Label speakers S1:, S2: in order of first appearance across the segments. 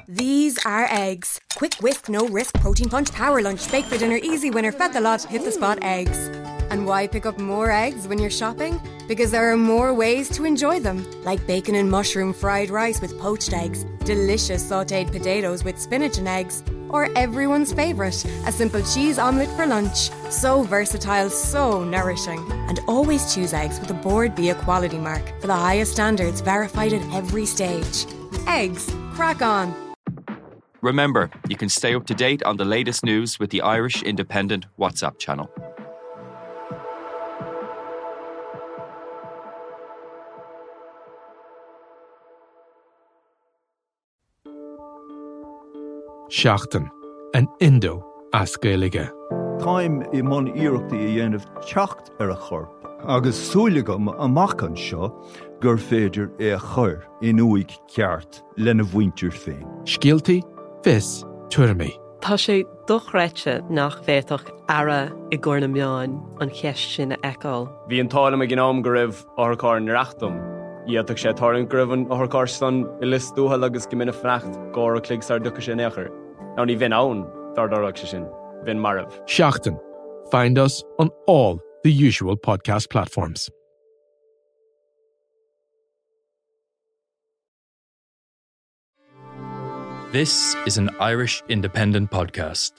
S1: These are eggs. Quick whisk, no risk, protein punch, power lunch, bake for dinner, easy winner, fed the lot, hit the spot eggs. And why pick up more eggs when you're shopping? Because there are more ways to enjoy them. Like bacon and mushroom fried rice with poached eggs, delicious sautéed potatoes with spinach and eggs, or everyone's favourite, a simple cheese omelette for lunch. So versatile, so nourishing. And always choose eggs with a Board Bia quality mark for the highest standards, verified at every stage. Eggs. Crack on.
S2: Remember, you can stay up to date on the latest news with the Irish Independent WhatsApp channel.
S3: Seachtain, an Indo as Gaeilge.
S4: Táim I mon iarachtaí a dhéanamh teacht ar a chorp, agus súlagam amach an seo gur féidir é a chur in uig ceart lena bhaintir féin.
S3: Scialtaí, fis, tuirmí.
S5: Tá sé dochreite nach bhéadach ara I gcóir na meáin an cheist sin a eáil.
S6: Bhí an tála me gnám go raibh orthachár na reachtam. Iadach sé tarn gribhan orthachár san I list dúhal agus go minic freacht gcóir a cligsar ducha sé néachar. Ná ní bhín ann dardarach sé sin. Bhín marabh.
S3: Seachtain. Find us on all the usual podcast platforms.
S7: This is an Irish Independent podcast.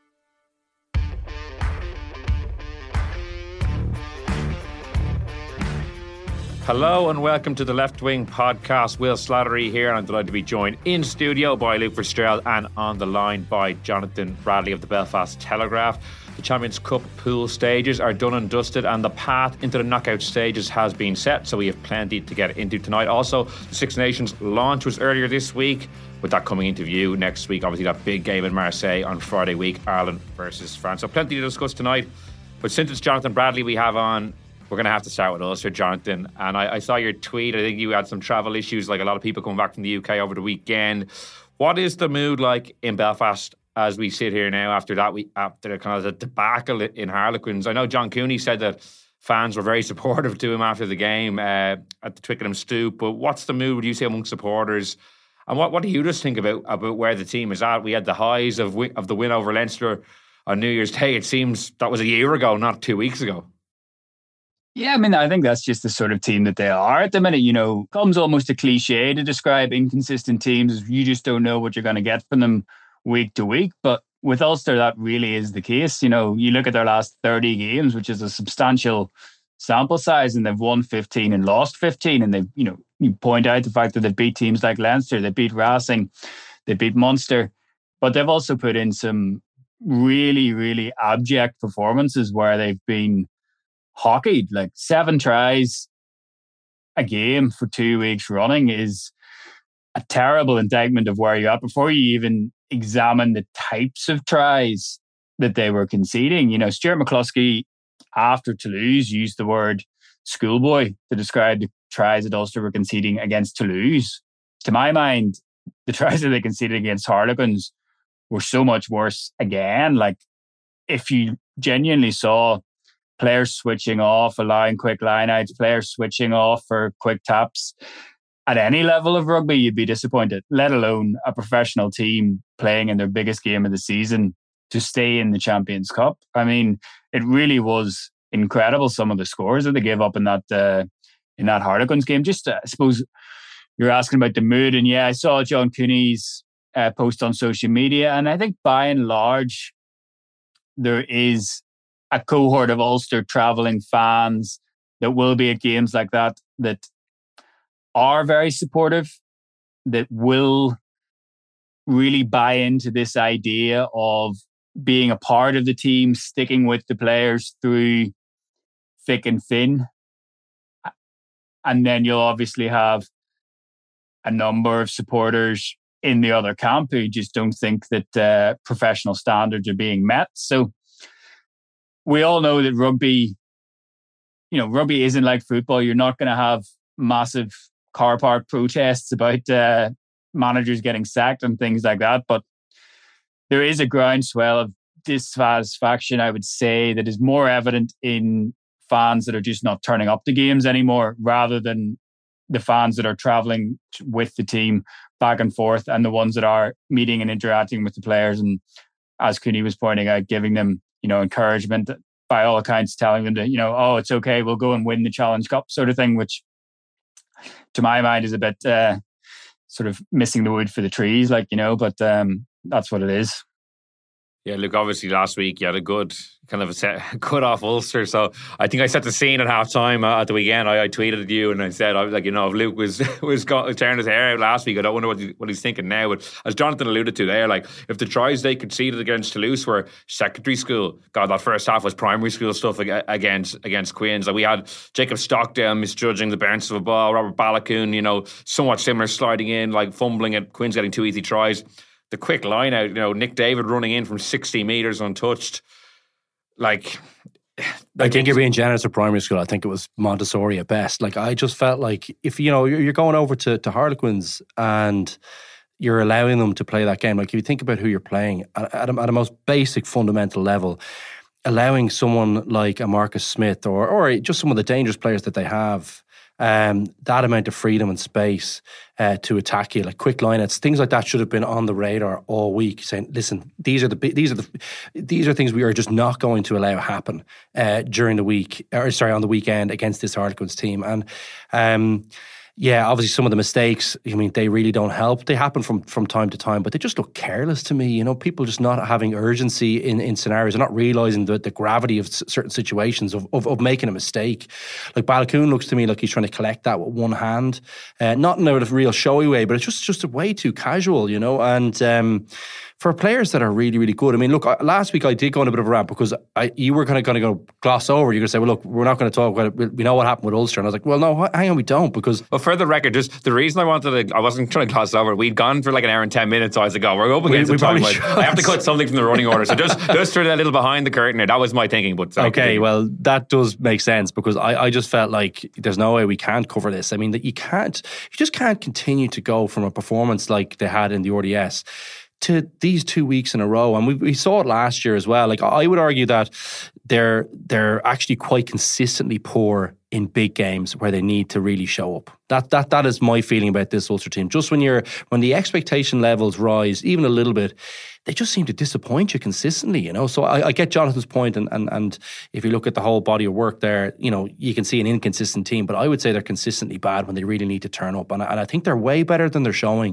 S8: Hello and welcome to the Left Wing podcast. Will Slattery here, and I'm delighted to be joined in studio by Luke Fitzgerald and on the line by Jonathan Bradley of the Belfast Telegraph. The Champions Cup pool stages are done and dusted, and the path into the knockout stages has been set, so we have plenty to get into tonight. Also, the Six Nations launch was earlier this week, with that coming into view next week. Obviously, that big game in Marseille on Friday week, Ireland versus France. So plenty to discuss tonight. But since it's Jonathan Bradley we have on, we're going to have to start with Ulster, Jonathan. And I saw your tweet. I think you had some travel issues, like a lot of people coming back from the UK over the weekend. What is the mood like in Belfast as we sit here now after kind of the debacle in Harlequins? I know John Cooney said that fans were very supportive to him after the game at the Twickenham Stoop. But what's the mood, would you say, among supporters? And what do you just think about where the team is at? We had the highs of the win over Leinster on New Year's Day. It seems that was a year ago, not 2 weeks ago.
S9: Yeah, I mean, I think that's just the sort of team that they are at the minute. You know, comes almost a cliche to describe inconsistent teams. You just don't know what you're going to get from them week to week. But with Ulster, that really is the case. You know, you look at their last 30 games, which is a substantial sample size, and they've won 15 and lost 15. And they've, you know, you point out the fact that they beat teams like Leinster, they beat Racing, they beat Munster, but they've also put in some really, really abject performances where they've been hockeyed. Like 7 tries a game for 2 weeks running is a terrible indictment of where you're at before you even examine the types of tries that they were conceding. You know, Stuart McCluskey after Toulouse used the word schoolboy to describe the tries that Ulster were conceding against Toulouse. To my mind, the tries that they conceded against Harlequins were so much worse again. Like, if you genuinely saw players switching off, allowing quick lineouts, players switching off for quick taps at any level of rugby, you'd be disappointed, let alone a professional team playing in their biggest game of the season to stay in the Champions Cup. I mean, it really was incredible, some of the scores that they gave up in that Harlequins game. Just, I suppose you're asking about the mood, and yeah, I saw John Cooney's post on social media, and I think by and large, there is a cohort of Ulster travelling fans that will be at games like that are very supportive, that will really buy into this idea of being a part of the team, sticking with the players through thick and thin. And then you'll obviously have a number of supporters in the other camp who just don't think that professional standards are being met. So we all know that rugby isn't like football. You're not going to have massive car park protests about managers getting sacked and things like that. But there is a groundswell of dissatisfaction, I would say, that is more evident in fans that are just not turning up to games anymore, rather than the fans that are traveling with the team back and forth, and the ones that are meeting and interacting with the players. And as Cooney was pointing out, giving them, encouragement by all accounts, telling them that, oh, it's okay, we'll go and win the Challenge Cup sort of thing, which to my mind is a bit sort of missing the wood for the trees, but that's what it is.
S8: Yeah, look, obviously last week you had a good kind of a cut off Ulster. So I think I set the scene at half time at the weekend. I tweeted at you and I said, I was like, if Luke was tearing his hair out last week, I don't wonder what he's thinking now. But as Jonathan alluded to there, like if the tries they conceded against Toulouse were secondary school, God, that first half was primary school stuff against Queen's. Like we had Jacob Stockdale misjudging the bounce of a ball, Robert Balakoon, somewhat similar, sliding in, like fumbling at Queen's, getting 2 easy tries. The quick line out, Nick David running in from 60 metres untouched. I
S10: think you're being generous at primary school. I think it was Montessori at best. I just felt like if, you're going over to Harlequins and you're allowing them to play that game, if you think about who you're playing at a most basic fundamental level, allowing someone like a Marcus Smith or just some of the dangerous players that they have, that amount of freedom and space to attack you, like quick lineouts, things like that should have been on the radar all week. Saying, listen, these are things we are just not going to allow happen during the week, on the weekend against this Harlequins team. And obviously some of the mistakes, they really don't help. They happen from time to time, but they just look careless to me. People just not having urgency in scenarios, and not realising the gravity of certain situations of making a mistake. Like Balakoon looks to me like he's trying to collect that with one hand, not in a real showy way, but it's just a way too casual, and for players that are really, really good. Look, last week I did go on a bit of a rant because you were kind of going to go gloss over. You're going to say, well, look, we're not going to talk about it. We know what happened with Ulster. And I was like, well, no, hang on, we don't. Because...
S8: Well, for the record, just the reason I wasn't trying to gloss over, we'd gone for like an hour and 10 minutes. So I was like, oh, we're up against the time. I have to cut something from the running order. So just through that little behind the curtain there, that was my thinking. But
S10: okay, well, that does make sense because I just felt like there's no way we can't cover this. That you just can't continue to go from a performance like they had in the RDS to these 2 weeks in a row. And we saw it last year as well. I would argue that they're actually quite consistently poor in big games where they need to really show up. That is my feeling about this Ulster team. Just when the expectation levels rise even a little bit, they just seem to disappoint you consistently, So I get Jonathan's point, and if you look at the whole body of work there, you can see an inconsistent team, but I would say they're consistently bad when they really need to turn up. And I think they're way better than they're showing.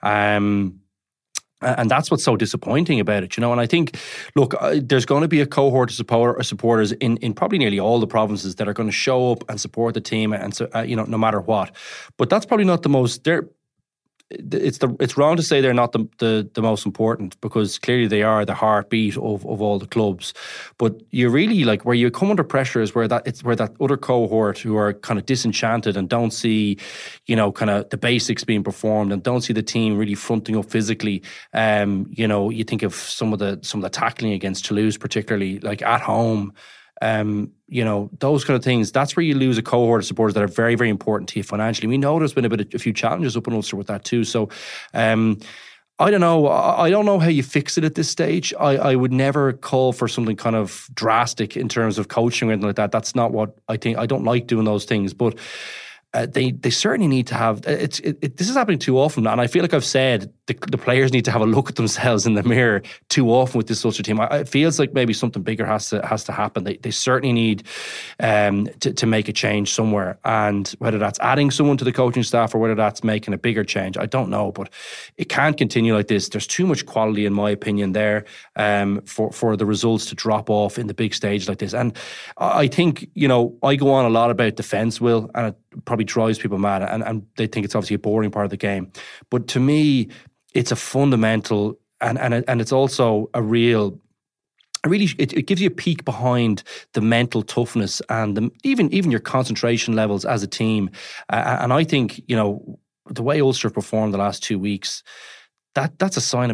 S10: And that's what's so disappointing about it, And I think, look, there's going to be a cohort of supporters in probably nearly all the provinces that are going to show up and support the team, and so no matter what. But that's probably not the most. It's wrong to say they're not the most important, because clearly they are the heartbeat of all the clubs. But you really, where you come under pressure is where that other cohort who are kind of disenchanted and don't see, kind of the basics being performed and don't see the team really fronting up physically. You think of some of the tackling against Toulouse, particularly at home. Those kind of things, that's where you lose a cohort of supporters that are very, very important to you financially. We know there's been a few challenges up in Ulster with that too. So I don't know. I don't know how you fix it at this stage. I would never call for something kind of drastic in terms of coaching or anything like that. That's not what I think. I don't like doing those things, but they certainly need to have. This is happening too often, and I feel like I've said the players need to have a look at themselves in the mirror too often with this Ulster team. It feels like maybe something bigger has to happen. They certainly need to make a change somewhere, and whether that's adding someone to the coaching staff or whether that's making a bigger change, I don't know. But it can't continue like this. There's too much quality, in my opinion, there for the results to drop off in the big stage like this. And I think I go on a lot about defence, Will, and it probably drives people mad, and they think it's obviously a boring part of the game. But to me, it's a fundamental, and it's also a real. It gives you a peek behind the mental toughness and even your concentration levels as a team. And I think the way Ulster have performed the last 2 weeks, that's a sign of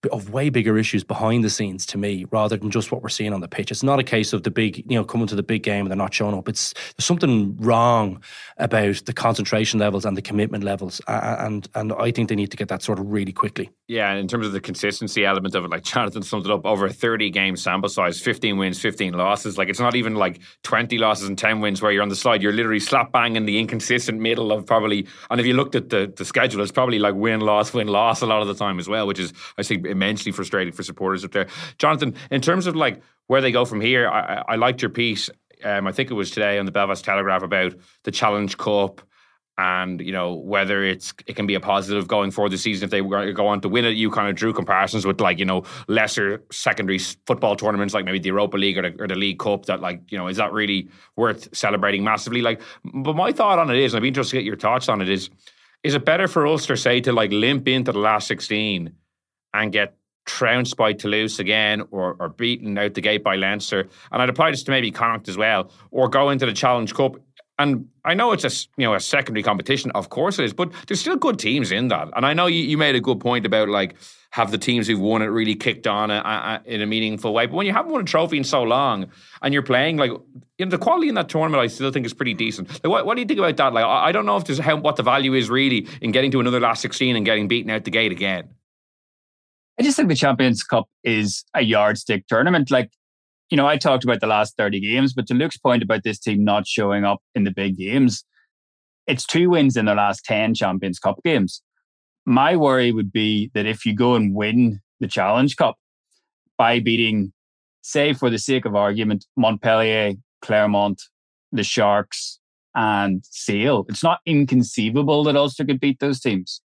S10: of way bigger issues behind the scenes to me, rather than just what we're seeing on the pitch. It's not a case of the big, coming to the big game and they're not showing up. There's something wrong about the concentration levels and the commitment levels, and I think they need to get that sorted really quickly.
S8: Yeah, and in terms of the consistency element of it, like Jonathan summed it up, over a 30-game sample size, 15 wins, 15 losses. Like, it's not even like 20 losses and 10 wins where you're on the slide. You're literally slap bang in the inconsistent middle of probably, and if you looked at the schedule, it's probably like win-loss a lot of the time as well, which is, I think, immensely frustrating for supporters up there. Jonathan, in terms of like where they go from here, I liked your piece. I think it was today on the Belfast Telegraph about the Challenge Cup, and whether it can be a positive going forward this season if they go on to win it. You kind of drew comparisons with lesser secondary football tournaments like maybe the Europa League or the League Cup, that is that really worth celebrating massively? But my thought on it is, and I'd be interested to get your thoughts on it, is it better for Ulster, say, to limp into the last 16 and get trounced by Toulouse again, or beaten out the gate by Leinster, and I'd apply this to maybe Connacht as well, or go into the Challenge Cup? And I know it's a secondary competition, of course it is, but there's still good teams in that. And I know you made a good point about have the teams who've won it really kicked on in a meaningful way. But when you haven't won a trophy in so long and you're playing the quality in that tournament, I still think is pretty decent. What do you think about that? I don't know if there's what the value is really in getting to another last 16 and getting beaten out the gate again.
S9: I just think the Champions Cup is a yardstick tournament. I talked about the last 30 games, but to Luke's point about this team not showing up in the big games, it's 2 wins in their last 10 Champions Cup games. My worry would be that if you go and win the Challenge Cup by beating, say for the sake of argument, Montpellier, Clermont, the Sharks and Sale, it's not inconceivable that Ulster could beat those teams.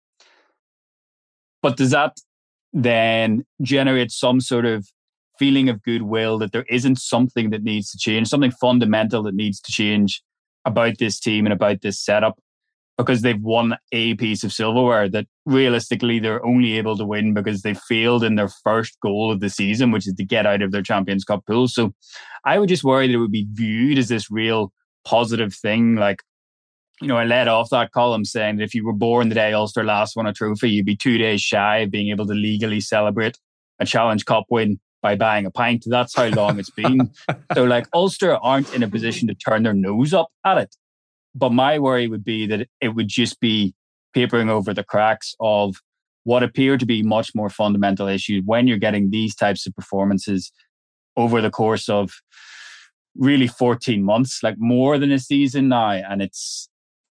S9: But does that then generate some sort of feeling of goodwill that there isn't something that needs to change, something fundamental that needs to change about this team and about this setup, because they've won a piece of silverware that realistically they're only able to win because they failed in their first goal of the season, which is to get out of their Champions Cup pool. So I would just worry that it would be viewed as this real positive thing. I led off that column saying that if you were born the day Ulster last won a trophy, you'd be 2 days shy of being able to legally celebrate a Challenge Cup win by buying a pint. That's how long it's been. So Ulster aren't in a position to turn their nose up at it. But my worry would be that it would just be papering over the cracks of what appear to be much more fundamental issues when you're getting these types of performances over the course of really 14 months, more than a season now. And it's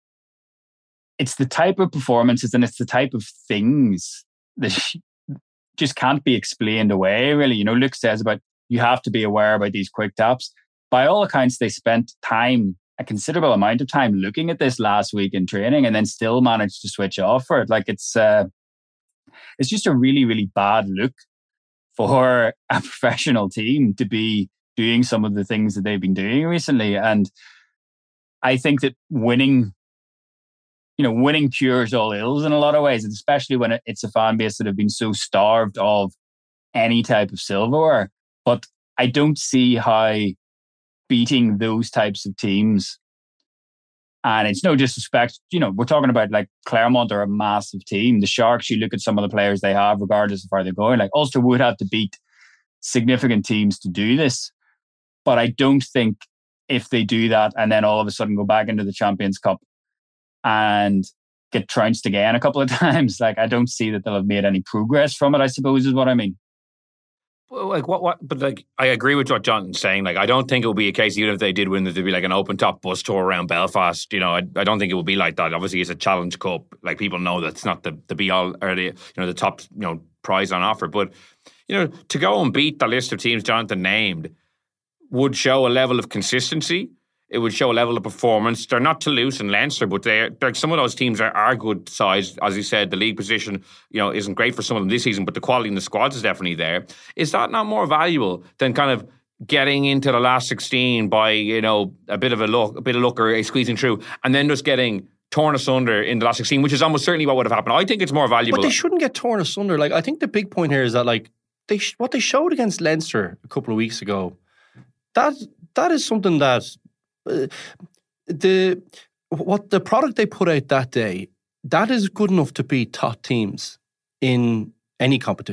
S9: the type of performances and it's the type of things that just can't be explained away, really. Luke says about you have to be aware about these quick taps. By all accounts, they spent a considerable amount of time looking at this last week in training and then still managed to switch off for it. It's just a really, really bad look for a professional team to be doing some of the things that they've been doing recently. And I think that winning cures all ills in a lot of ways, especially when it's a fan base that have been so starved of any type of silverware. But I don't see how beating those types of teams, and it's no disrespect, we're talking about Clermont are a massive team. The Sharks, you look at some of the players they have, regardless of where they're going, Ulster would have to beat significant teams to do this. But I don't think if they do that and then all of a sudden go back into the Champions Cup and get trounced again a couple of times, I don't see that they'll have made any progress from it, I suppose is what I mean.
S8: Well, but I agree with what Jonathan's saying. I don't think it will be a case, even if they did win, that there'd be an open top bus tour around Belfast. I don't think it will be like that. Obviously, it's a Challenge Cup. People know that's not the be all or the top prize on offer. But to go and beat the list of teams Jonathan named would show a level of consistency. It would show a level of performance. They're not Toulouse and Leinster, but they're some of those teams are good size. As you said, the league position, isn't great for some of them this season, but the quality in the squads is definitely there. Is that not more valuable than kind of getting into the last 16 by, a bit of luck or squeezing through, and then just getting torn asunder in the last 16, which is almost certainly what would have happened? I think it's more valuable.
S10: But they shouldn't get torn asunder. I think the big point here is that what they showed against Leinster a couple of weeks ago, that is something that the product they put out that day, that is good enough to beat top teams in any competition.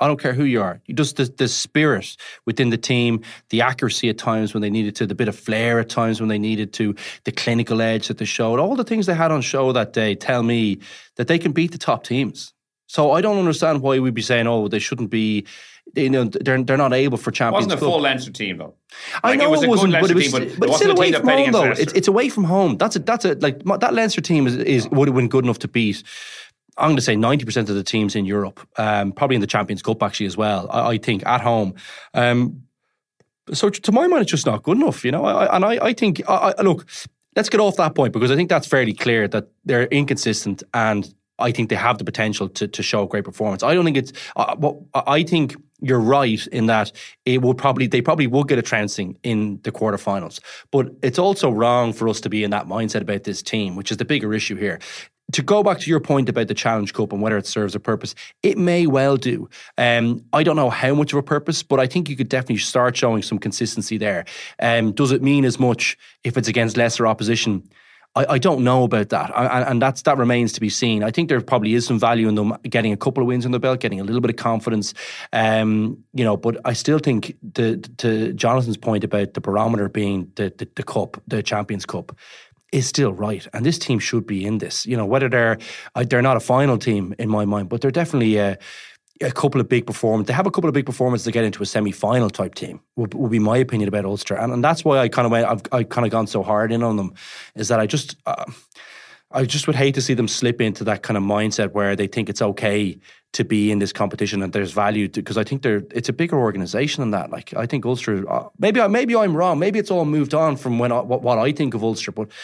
S10: I don't care who you are. Just the spirit within the team, the accuracy at times when they needed to, the bit of flair at times when they needed to, the clinical edge that they showed, all the things they had on show that day tell me that they can beat the top teams. So I don't understand why we'd be saying, oh, they shouldn't be, they're not able for Champions Cup.
S8: It wasn't a full Leinster team though.
S10: I know it wasn't, but it's still away from home though. It's away from home. That's like that Leinster team would have been good enough to beat, I'm going to say 90% of the teams in Europe, probably in the Champions Cup actually as well, I think, at home. So to my mind, it's just not good enough, I think, look, let's get off that point because I think that's fairly clear that they're inconsistent and I think they have the potential to show a great performance. I don't think it's, I think you're right in that they probably would get a trouncing in the quarterfinals. But it's also wrong for us to be in that mindset about this team, which is the bigger issue here. To go back to your point about the Challenge Cup and whether it serves a purpose, it may well do. I don't know how much of a purpose, but I think you could definitely start showing some consistency there. Does it mean as much if it's against lesser opposition? I don't know about that, and that remains to be seen. I think there probably is some value in them getting a couple of wins on the belt, getting a little bit of confidence, But I still think to Jonathan's point about the barometer being the cup, the Champions Cup, is still right, and this team should be in this. Whether they're not a final team in my mind, but they're definitely a couple of big performances. They have a couple of big performances to get into a semi-final type team. Would be my opinion about Ulster, and that's why I kind of gone so hard in on them. Is that I just would hate to see them slip into that kind of mindset where they think it's okay to be in this competition and there's value because I think it's a bigger organisation than that. Like I think Ulster, maybe I'm wrong. Maybe it's all moved on from what I think of Ulster, but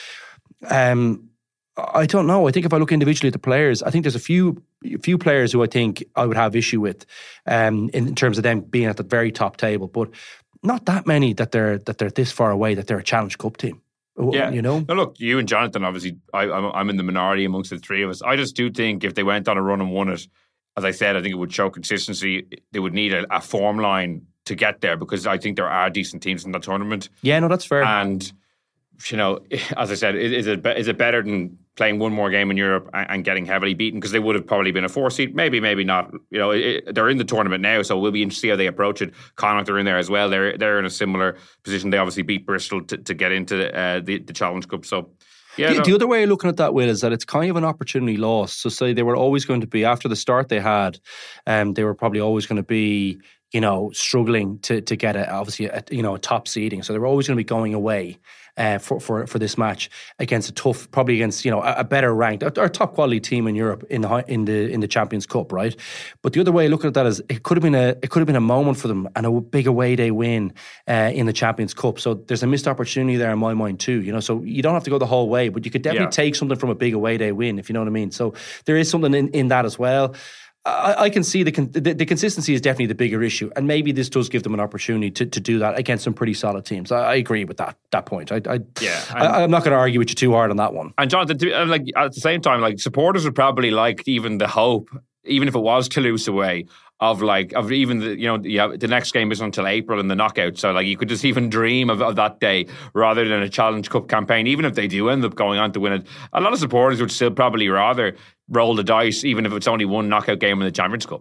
S10: I don't know. I think if I look individually at the players, I think there's a few players who I think I would have issue with in terms of them being at the very top table, but not that many that they're this far away that they're a Challenge Cup team.
S8: Yeah, No, look, you and Jonathan, obviously, I'm in the minority amongst the three of us. I just do think if they went on a run and won it, as I said, I think it would show consistency. They would need a form line to get there because I think there are decent teams in that tournament.
S10: Yeah, no, that's fair.
S8: And, as I said, is it better than playing one more game in Europe and getting heavily beaten? Because they would have probably been a 4 seed, maybe not. They're in the tournament now, so we'll be interested to see how they approach it. Connacht are in there as well. They're in a similar position. They obviously beat Bristol to get into the Challenge Cup. So. Yeah,
S10: the other way of looking at that, Will, is that it's kind of an opportunity lost. So say they were always going to be, after the start they had, they were probably always going to be, struggling to get a top seeding. So they were always going to be going away for this match against a better ranked or top quality team in Europe in the Champions Cup, right? But the other way of looking at that is it could have been a moment for them and a big away day win in the Champions Cup. So there's a missed opportunity there in my mind too. So you don't have to go the whole way, but you could definitely take something from a big away day win, if you know what I mean. So there is something in that as well. I can see the consistency is definitely the bigger issue, and maybe this does give them an opportunity to do that against some pretty solid teams. I agree with that point. I'm not going to argue with you too hard on that one.
S8: And Jonathan, at the same time, supporters would probably like even the hope, even if it was Toulouse away, of even the next game isn't until April in the knockout. So you could just even dream of that day rather than a Challenge Cup campaign. Even if they do end up going on to win it, a lot of supporters would still probably rather roll the dice, even if it's only one knockout game in the Champions Cup.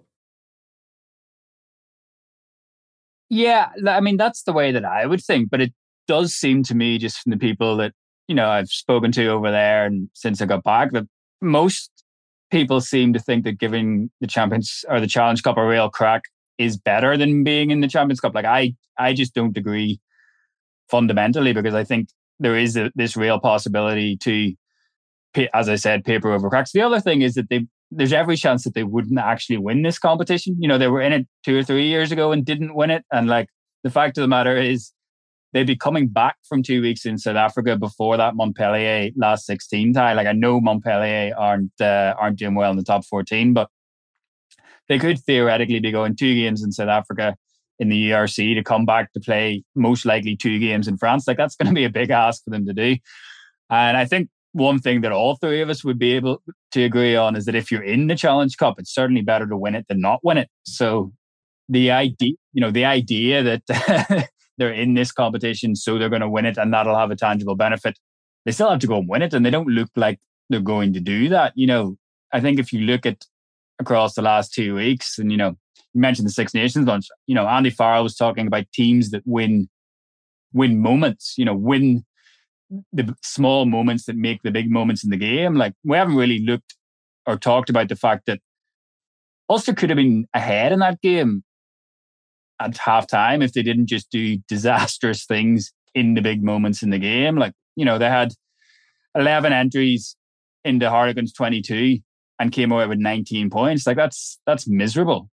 S9: Yeah, I mean, that's the way that I would think. But it does seem to me, just from the people that I've spoken to over there and since I got back, that most people seem to think that giving the Champions or the Challenge Cup a real crack is better than being in the Champions Cup. I just don't agree fundamentally, because I think there is this real possibility to, as I said, paper over cracks. The other thing is that there's every chance that they wouldn't actually win this competition. They were in it 2 or 3 years ago and didn't win it. And the fact of the matter is, they'd be coming back from 2 weeks in South Africa before that Montpellier last 16 tie. I know Montpellier aren't doing well in the top 14, but they could theoretically be going 2 games in South Africa in the ERC to come back to play most likely 2 games in France. That's going to be a big ask for them to do. And I think one thing that all three of us would be able to agree on is that if you're in the Challenge Cup, it's certainly better to win it than not win it. So the idea that they're in this competition, so they're going to win it and that'll have a tangible benefit, they still have to go and win it, and they don't look like they're going to do that. I think if you look at across the last 2 weeks, and You mentioned the Six Nations lunch. Andy Farrell was talking about teams that win moments, win the small moments that make the big moments in the game. Like, we haven't really looked or talked about the fact that Ulster could have been ahead in that game at halftime if they didn't just do disastrous things in the big moments in the game. Like, they had 11 entries into Harlequins 22 and came away with 19 points. Like, that's miserable.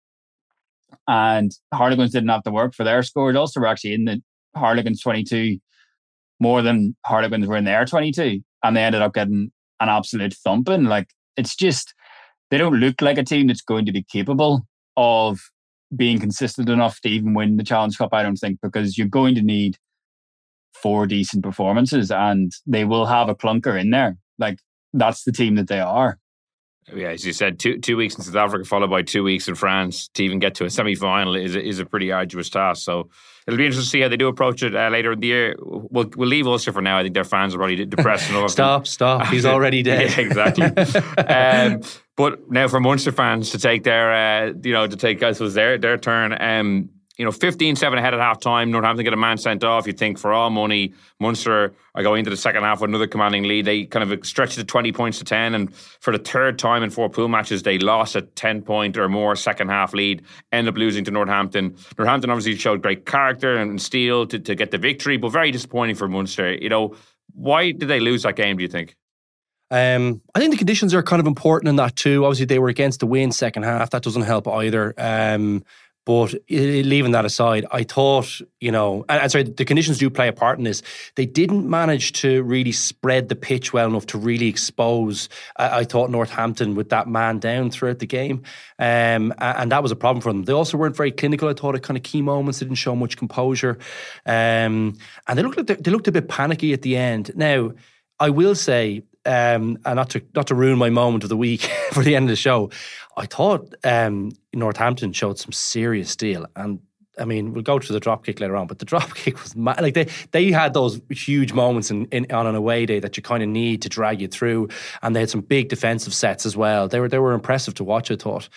S9: And Harlequins didn't have to work for their scores. Ulster were actually in the Harlequins 22 more than Harlequins were in their 22. And they ended up getting an absolute thumping. Like, it's just, they don't look like a team that's going to be capable of being consistent enough to even win the Challenge Cup, I don't think, because you're going to need 4 decent performances and they will have a clunker in there. Like, that's the team that they are.
S8: Yeah, as you said, two weeks in South Africa followed by 2 weeks in France to even get to a semi-final is a pretty arduous task. So it'll be interesting to see how they do approach it later in the year. We'll leave Ulster for now. I think their fans are already depressed enough.
S10: Stop. He's already dead.
S8: Yeah, exactly. But now for Munster fans to take their, I suppose their turn. 15-7 ahead at half time. Northampton get a man sent off. You'd think for all money, Munster are going into the second half with another commanding lead. They kind of stretched it 20 points to 10. And for the third time in 4 pool matches, they lost a 10-point or more second half lead, end up losing to Northampton. Northampton obviously showed great character and steel to get the victory, but very disappointing for Munster. Why did they lose that game, do you think?
S10: I think the conditions are kind of important in that too. Obviously, they were against the wind second half. That doesn't help either. But leaving that aside, I thought, the conditions do play a part in this. They didn't manage to really spread the pitch well enough to really expose, I thought, Northampton with that man down throughout the game. And that was a problem for them. They also weren't very clinical, I thought, at kind of key moments. They didn't show much composure. And they looked a bit panicky at the end. Now, I will say, and not to ruin my moment of the week for the end of the show, I thought Northampton showed some serious steel. And I mean, we'll go to the drop kick later on, but the drop kick was like they had those huge moments on an away day that you kind of need to drag you through, and they had some big defensive sets as well. They were impressive to watch, I thought.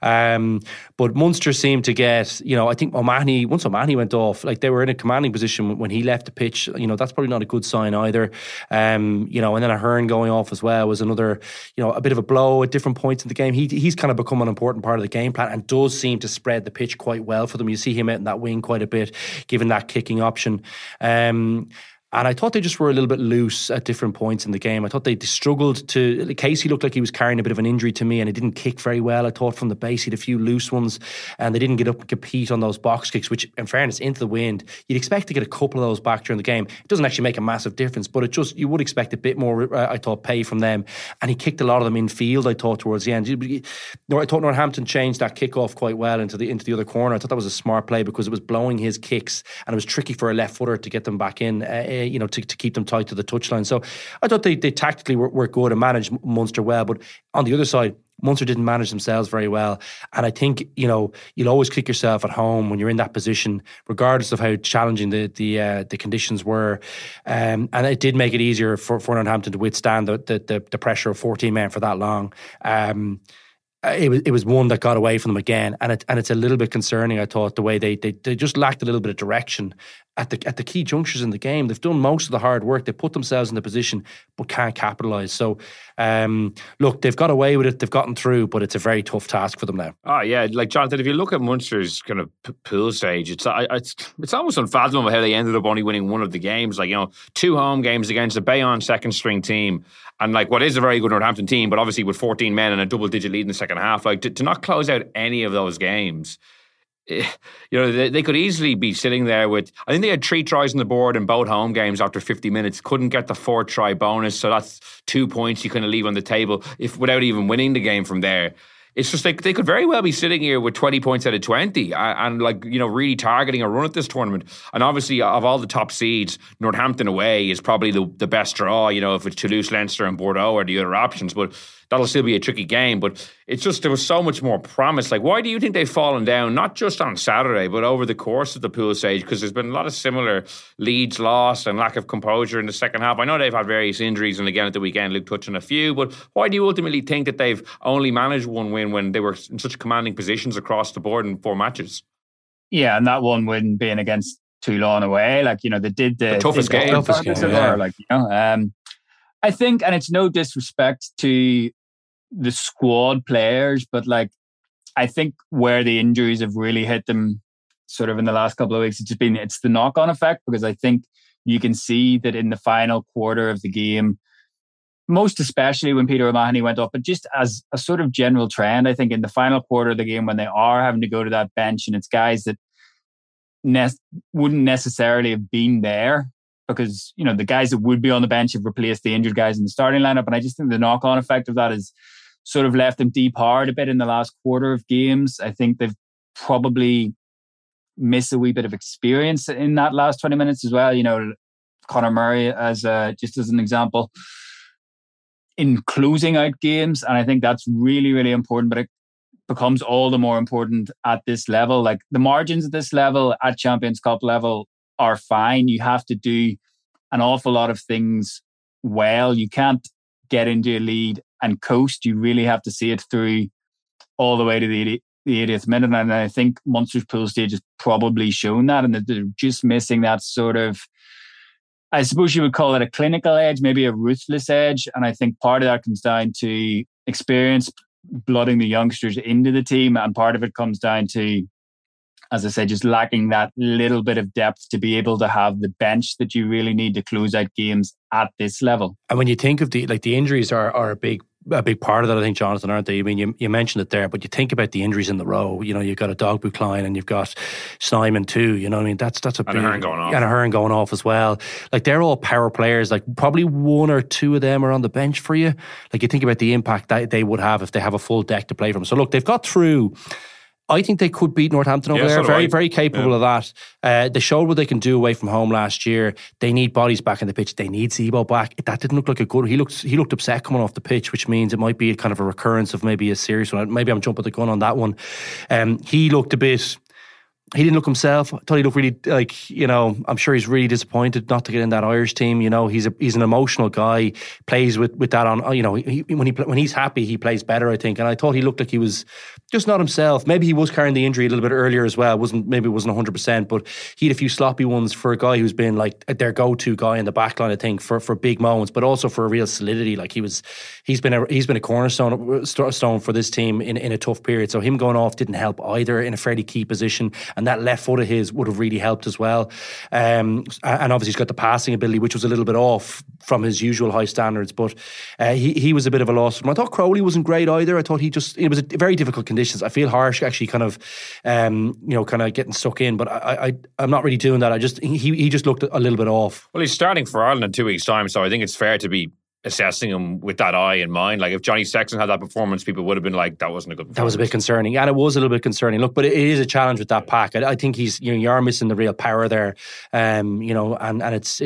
S10: But Munster seemed to get, I think once O'Mahony went off, like they were in a commanding position when he left the pitch. That's probably not a good sign either. And then Ahern going off as well was another, a bit of a blow at different points in the game. He's kind of become an important part of the game plan and does seem to spread the pitch quite well for them. You see him out in that wing quite a bit, given that kicking option. And I thought they just were a little bit loose at different points in the game. I thought they struggled to... Casey looked like he was carrying a bit of an injury to me, and he didn't kick very well. I thought from the base he had a few loose ones, and they didn't get up and compete on those box kicks, which, in fairness, into the wind, you'd expect to get a couple of those back during the game. It doesn't actually make a massive difference, but you would expect a bit more, I thought, pay from them. And he kicked a lot of them in field, I thought, towards the end. I thought Northampton changed that kickoff quite well into the other corner. I thought that was a smart play because it was blowing his kicks, and it was tricky for a left footer to get them back in, to keep them tight to the touchline. So I thought they tactically were good and managed Munster well, but on the other side, Munster didn't manage themselves very well. And I think, you'll always kick yourself at home when you're in that position, regardless of how challenging the conditions were. And it did make it easier for Northampton to withstand the pressure of 14 men for that long. It was one that got away from them again, and it's a little bit concerning. I thought the way they just lacked a little bit of direction at the key junctures in the game. They've done most of the hard work. They put themselves in the position, but can't capitalise. So, look, they've got away with it. They've gotten through, but it's a very tough task for them now.
S8: Oh yeah, like Jonathan, if you look at Munster's kind of pool stage, it's almost unfathomable how they ended up only winning one of the games. Like 2 home games against a Bayonne second string team. And like what is a very good Northampton team, but obviously with 14 men and a double-digit lead in the second half, like to not close out any of those games, they could easily be sitting there with, I think they had 3 tries on the board in both home games after 50 minutes, couldn't get the 4th try bonus, so that's 2 points you kind of leave on the table without even winning the game from there. It's just like they could very well be sitting here with 20 points out of 20 and really targeting a run at this tournament. And obviously, of all the top seeds, Northampton away is probably the best draw, if it's Toulouse, Leinster and Bordeaux are the other options. But that'll still be a tricky game. But it's just there was so much more promise. Like, why do you think they've fallen down, not just on Saturday, but over the course of the pool stage? Because there's been a lot of similar leads lost and lack of composure in the second half. I know they've had various injuries, and again at the weekend, Luke touched on a few, but why do you ultimately think that they've only managed one win when they were in such commanding positions across the board in 4 matches?
S9: Yeah, and that one win being against Toulon away, like, you know, they did the
S8: toughest game.
S9: Like, you know, I think, and it's no disrespect to the squad players, but like, I think where the injuries have really hit them sort of in the last couple of weeks, it's the knock-on effect, because I think you can see that in the final quarter of the game, most especially when Peter O'Mahony went up, but just as a sort of general trend, I think in the final quarter of the game when they are having to go to that bench and it's guys that wouldn't necessarily have been there, because, you know, the guys that would be on the bench have replaced the injured guys in the starting lineup. And I just think the knock-on effect of that is sort of left them deep hard a bit in the last quarter of games. I think they've probably missed a wee bit of experience in that last 20 minutes as well. You know, Conor Murray just as an example, in closing out games. And I think that's really, really important, but it becomes all the more important at this level. Like, the margins at this level, at Champions Cup level, are fine. You have to do an awful lot of things well. You can't get into a lead and coast. You really have to see it through all the way to the 80th minute. And I think Munster's pool stage has probably shown that, and that they're just missing that sort of, I suppose you would call it a clinical edge, maybe a ruthless edge. And I think part of that comes down to experience blooding the youngsters into the team. And part of it comes down to, as I said, just lacking that little bit of depth to be able to have the bench that you really need to close out games at this level.
S10: And when you think of the injuries are a big part of that, I think, Jonathan, aren't they? I mean, you mentioned it there, but you think about the injuries in the row. You know, you've got a Dogbu Klein and you've got Snyman too. You know what I mean? That's a big,
S8: and a Hearn going off.
S10: And a Hearn going off as well. Like, they're all power players. Like, probably 1 or 2 of them are on the bench for you. Like, you think about the impact that they would have if they have a full deck to play from. So look, they've got through. I think they could beat Northampton over there. Very, very capable of that. They showed what they can do away from home last year. They need bodies back in the pitch. They need Zebo back. That didn't look like a good. He looked upset coming off the pitch, which means it might be a kind of a recurrence of maybe a serious one. Maybe I'm jumping the gun on that one. He looked a bit. He didn't look himself. I thought he looked really, like, you know, I'm sure he's really disappointed not to get in that Irish team. You know, he's an emotional guy, plays with that on, you know, when he's happy, he plays better, I think. And I thought he looked like he was just not himself. Maybe he was carrying the injury a little bit earlier as well. Maybe it wasn't 100%, but he had a few sloppy ones for a guy who's been like their go-to guy in the back line, I think, for big moments, but also for a real solidity. Like, he's been a cornerstone for this team in a tough period. So him going off didn't help either in a fairly key position. And that left foot of his would have really helped as well. And obviously he's got the passing ability, which was a little bit off from his usual high standards. But he was a bit of a loss. I thought Crowley wasn't great either. I thought it was a very difficult conditions. I feel harsh actually kind of getting stuck in, but I'm not really doing that. He just looked a little bit off.
S8: Well, he's starting for Ireland in 2 weeks' time, so I think it's fair to be assessing him with that eye in mind. Like, if Johnny Sexton had that performance, people would have been like, that wasn't a good performance. That
S10: was a bit concerning, and it was a little bit concerning. Look, but it is a challenge with that pack. I think you are missing the real power there, and it's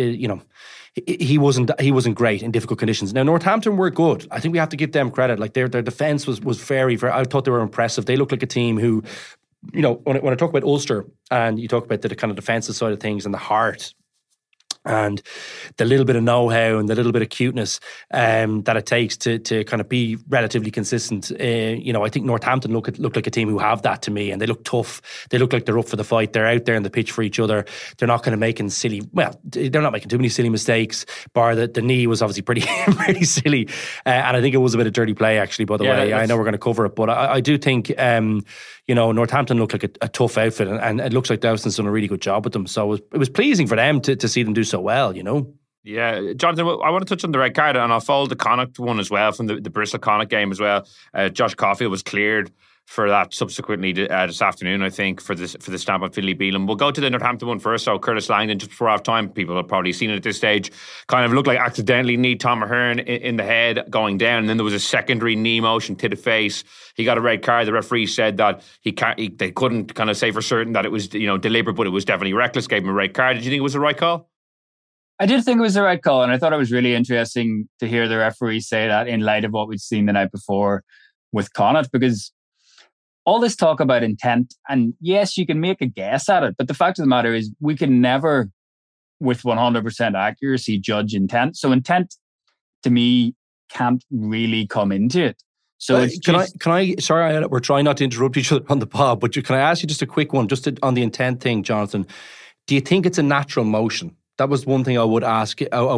S10: he wasn't great in difficult conditions. Now, Northampton were good. I think we have to give them credit. Like, their defence was very, very, I thought they were impressive. They looked like a team who, you know, when I talk about Ulster and you talk about the kind of defensive side of things and the heart and the little bit of know-how and the little bit of cuteness that it takes to kind of be relatively consistent. I think Northampton look like a team who have that to me, and they look tough. They look like they're up for the fight. They're out there in the pitch for each other. They're not kind of making they're not making too many silly mistakes, bar the knee was obviously pretty silly. And I think it was a bit of dirty play, actually, by the way. I know we're going to cover it, but I do think Northampton looked like a tough outfit, and it looks like Dowson's done a really good job with them. So it was pleasing for them to see them do so well, you know.
S8: Yeah, Jonathan, I want to touch on the red card, and I'll follow the Connacht one as well from the Bristol Connacht game as well. Josh Caulfield was cleared for that subsequently this afternoon, I think, for the stamp on Finlay Beelum. We'll go to the Northampton one first. So Curtis Langdon, just before half time, people have probably seen it at this stage, kind of looked like accidentally kneed Tom Ahern in the head going down, and then there was a secondary knee motion to the face. He got a red card. The referee said that they couldn't kind of say for certain that it was deliberate, but it was definitely reckless. Gave him a red card. Did you think it was the right call?
S9: I did think it was the right call, and I thought it was really interesting to hear the referee say that in light of what we'd seen the night before. with Connacht, because all this talk about intent, and yes, you can make a guess at it, but the fact of the matter is we can never, with 100% accuracy, judge intent. So intent, to me, can't really come into it. So
S10: sorry, we're trying not to interrupt each other on the pod, but can I ask you just a quick one, on the intent thing, Jonathan? Do you think it's a natural motion? That was one thing I would ask. I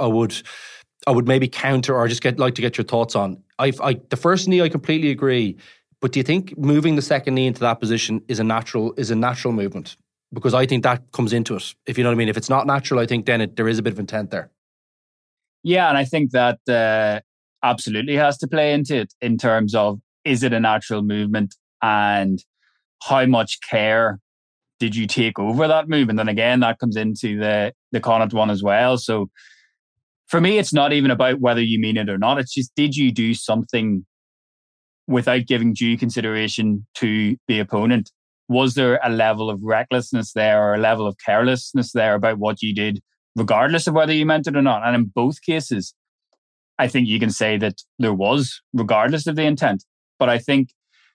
S10: would maybe counter, or just like to get your thoughts on. The first knee, I completely agree. But do you think moving the second knee into that position is a natural movement? Because I think that comes into it. If you know what I mean. If it's not natural, I think then there is a bit of intent there.
S9: Yeah, and I think that absolutely has to play into it in terms of, is it a natural movement, and how much care did you take over that movement? And again, that comes into the Connacht one as well. So for me, it's not even about whether you mean it or not. It's just, did you do something without giving due consideration to the opponent? Was there a level of recklessness there, or a level of carelessness there about what you did, regardless of whether you meant it or not? And in both cases, I think you can say that there was, regardless of the intent. But I think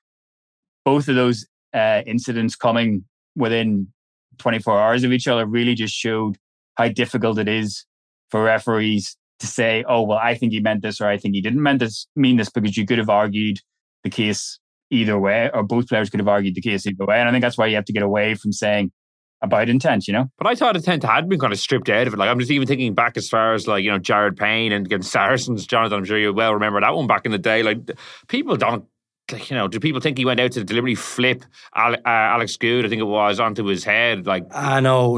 S9: both of those incidents coming within 24 hours of each other really just showed how difficult it is for referees to say, oh, well, I think he meant this, or I think he didn't mean this, because you could have argued the case either way, or both players could have argued the case either way. And I think that's why you have to get away from saying about intent, But
S8: I thought intent had been kind of stripped out of it. Like, I'm just even thinking back as far as, like, Jared Payne and against Saracens, Jonathan, I'm sure you well remember that one back in the day. Like, people don't, do people think he went out to deliberately flip Alex Good, I think it was, onto his head? Like,
S10: no.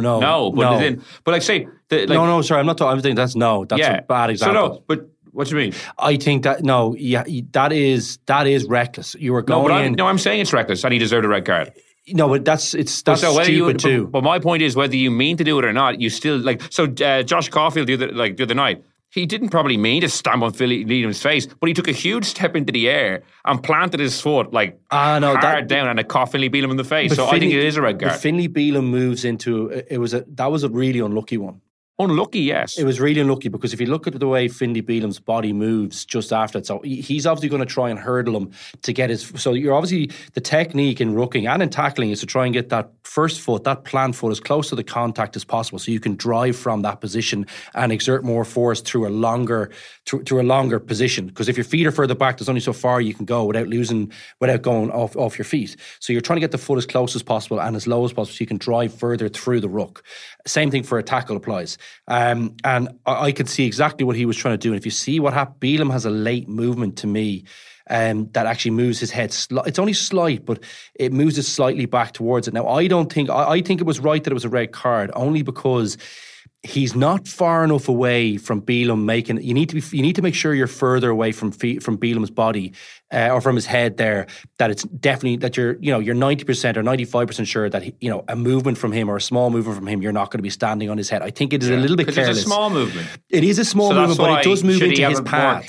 S8: But like, say,
S10: sorry, I'm not talking. I'm thinking that's a bad example.
S8: So no, but what do you mean?
S10: I think that that is reckless. You were going
S8: I'm saying it's reckless, and he deserved a red card.
S10: No, but that's stupid too.
S8: But my point is, whether you mean to do it or not, you still Josh Caulfield the other night. He didn't probably mean to stamp on Finlay Bealham's face, but he took a huge step into the air and planted his foot hard down, and it caught Finlay Bealham in the face. So I think it is a red card.
S10: But Finlay Bealham moves into that was a really unlucky one.
S8: Unlucky, yes.
S10: It was really unlucky, because if you look at the way Finlay Bealham's body moves just after it, so he's obviously going to try and hurdle him to get his... So you're obviously... The technique in rucking and in tackling is to try and get that first foot, that plant foot, as close to the contact as possible, so you can drive from that position and exert more force through a longer position. Because if your feet are further back, there's only so far you can go without going off your feet. So you're trying to get the foot as close as possible and as low as possible, so you can drive further through the ruck. Same thing for a tackle applies. And I could see exactly what he was trying to do. And if you see what happened, Bealham has a late movement to me that actually moves his head. It's only slight, but it moves it slightly back towards it. Now, I think it was right that it was a red card, only because he's not far enough away from Bealham making. You need to make sure you're further away from Bealham's body or from his head there. That it's definitely that you're 90% or 95% sure that a movement from him or a small movement from him, you're not going to be standing on his head. I think it is a little bit careless.
S8: It's a small movement.
S10: It is a small movement, but it does move into his path.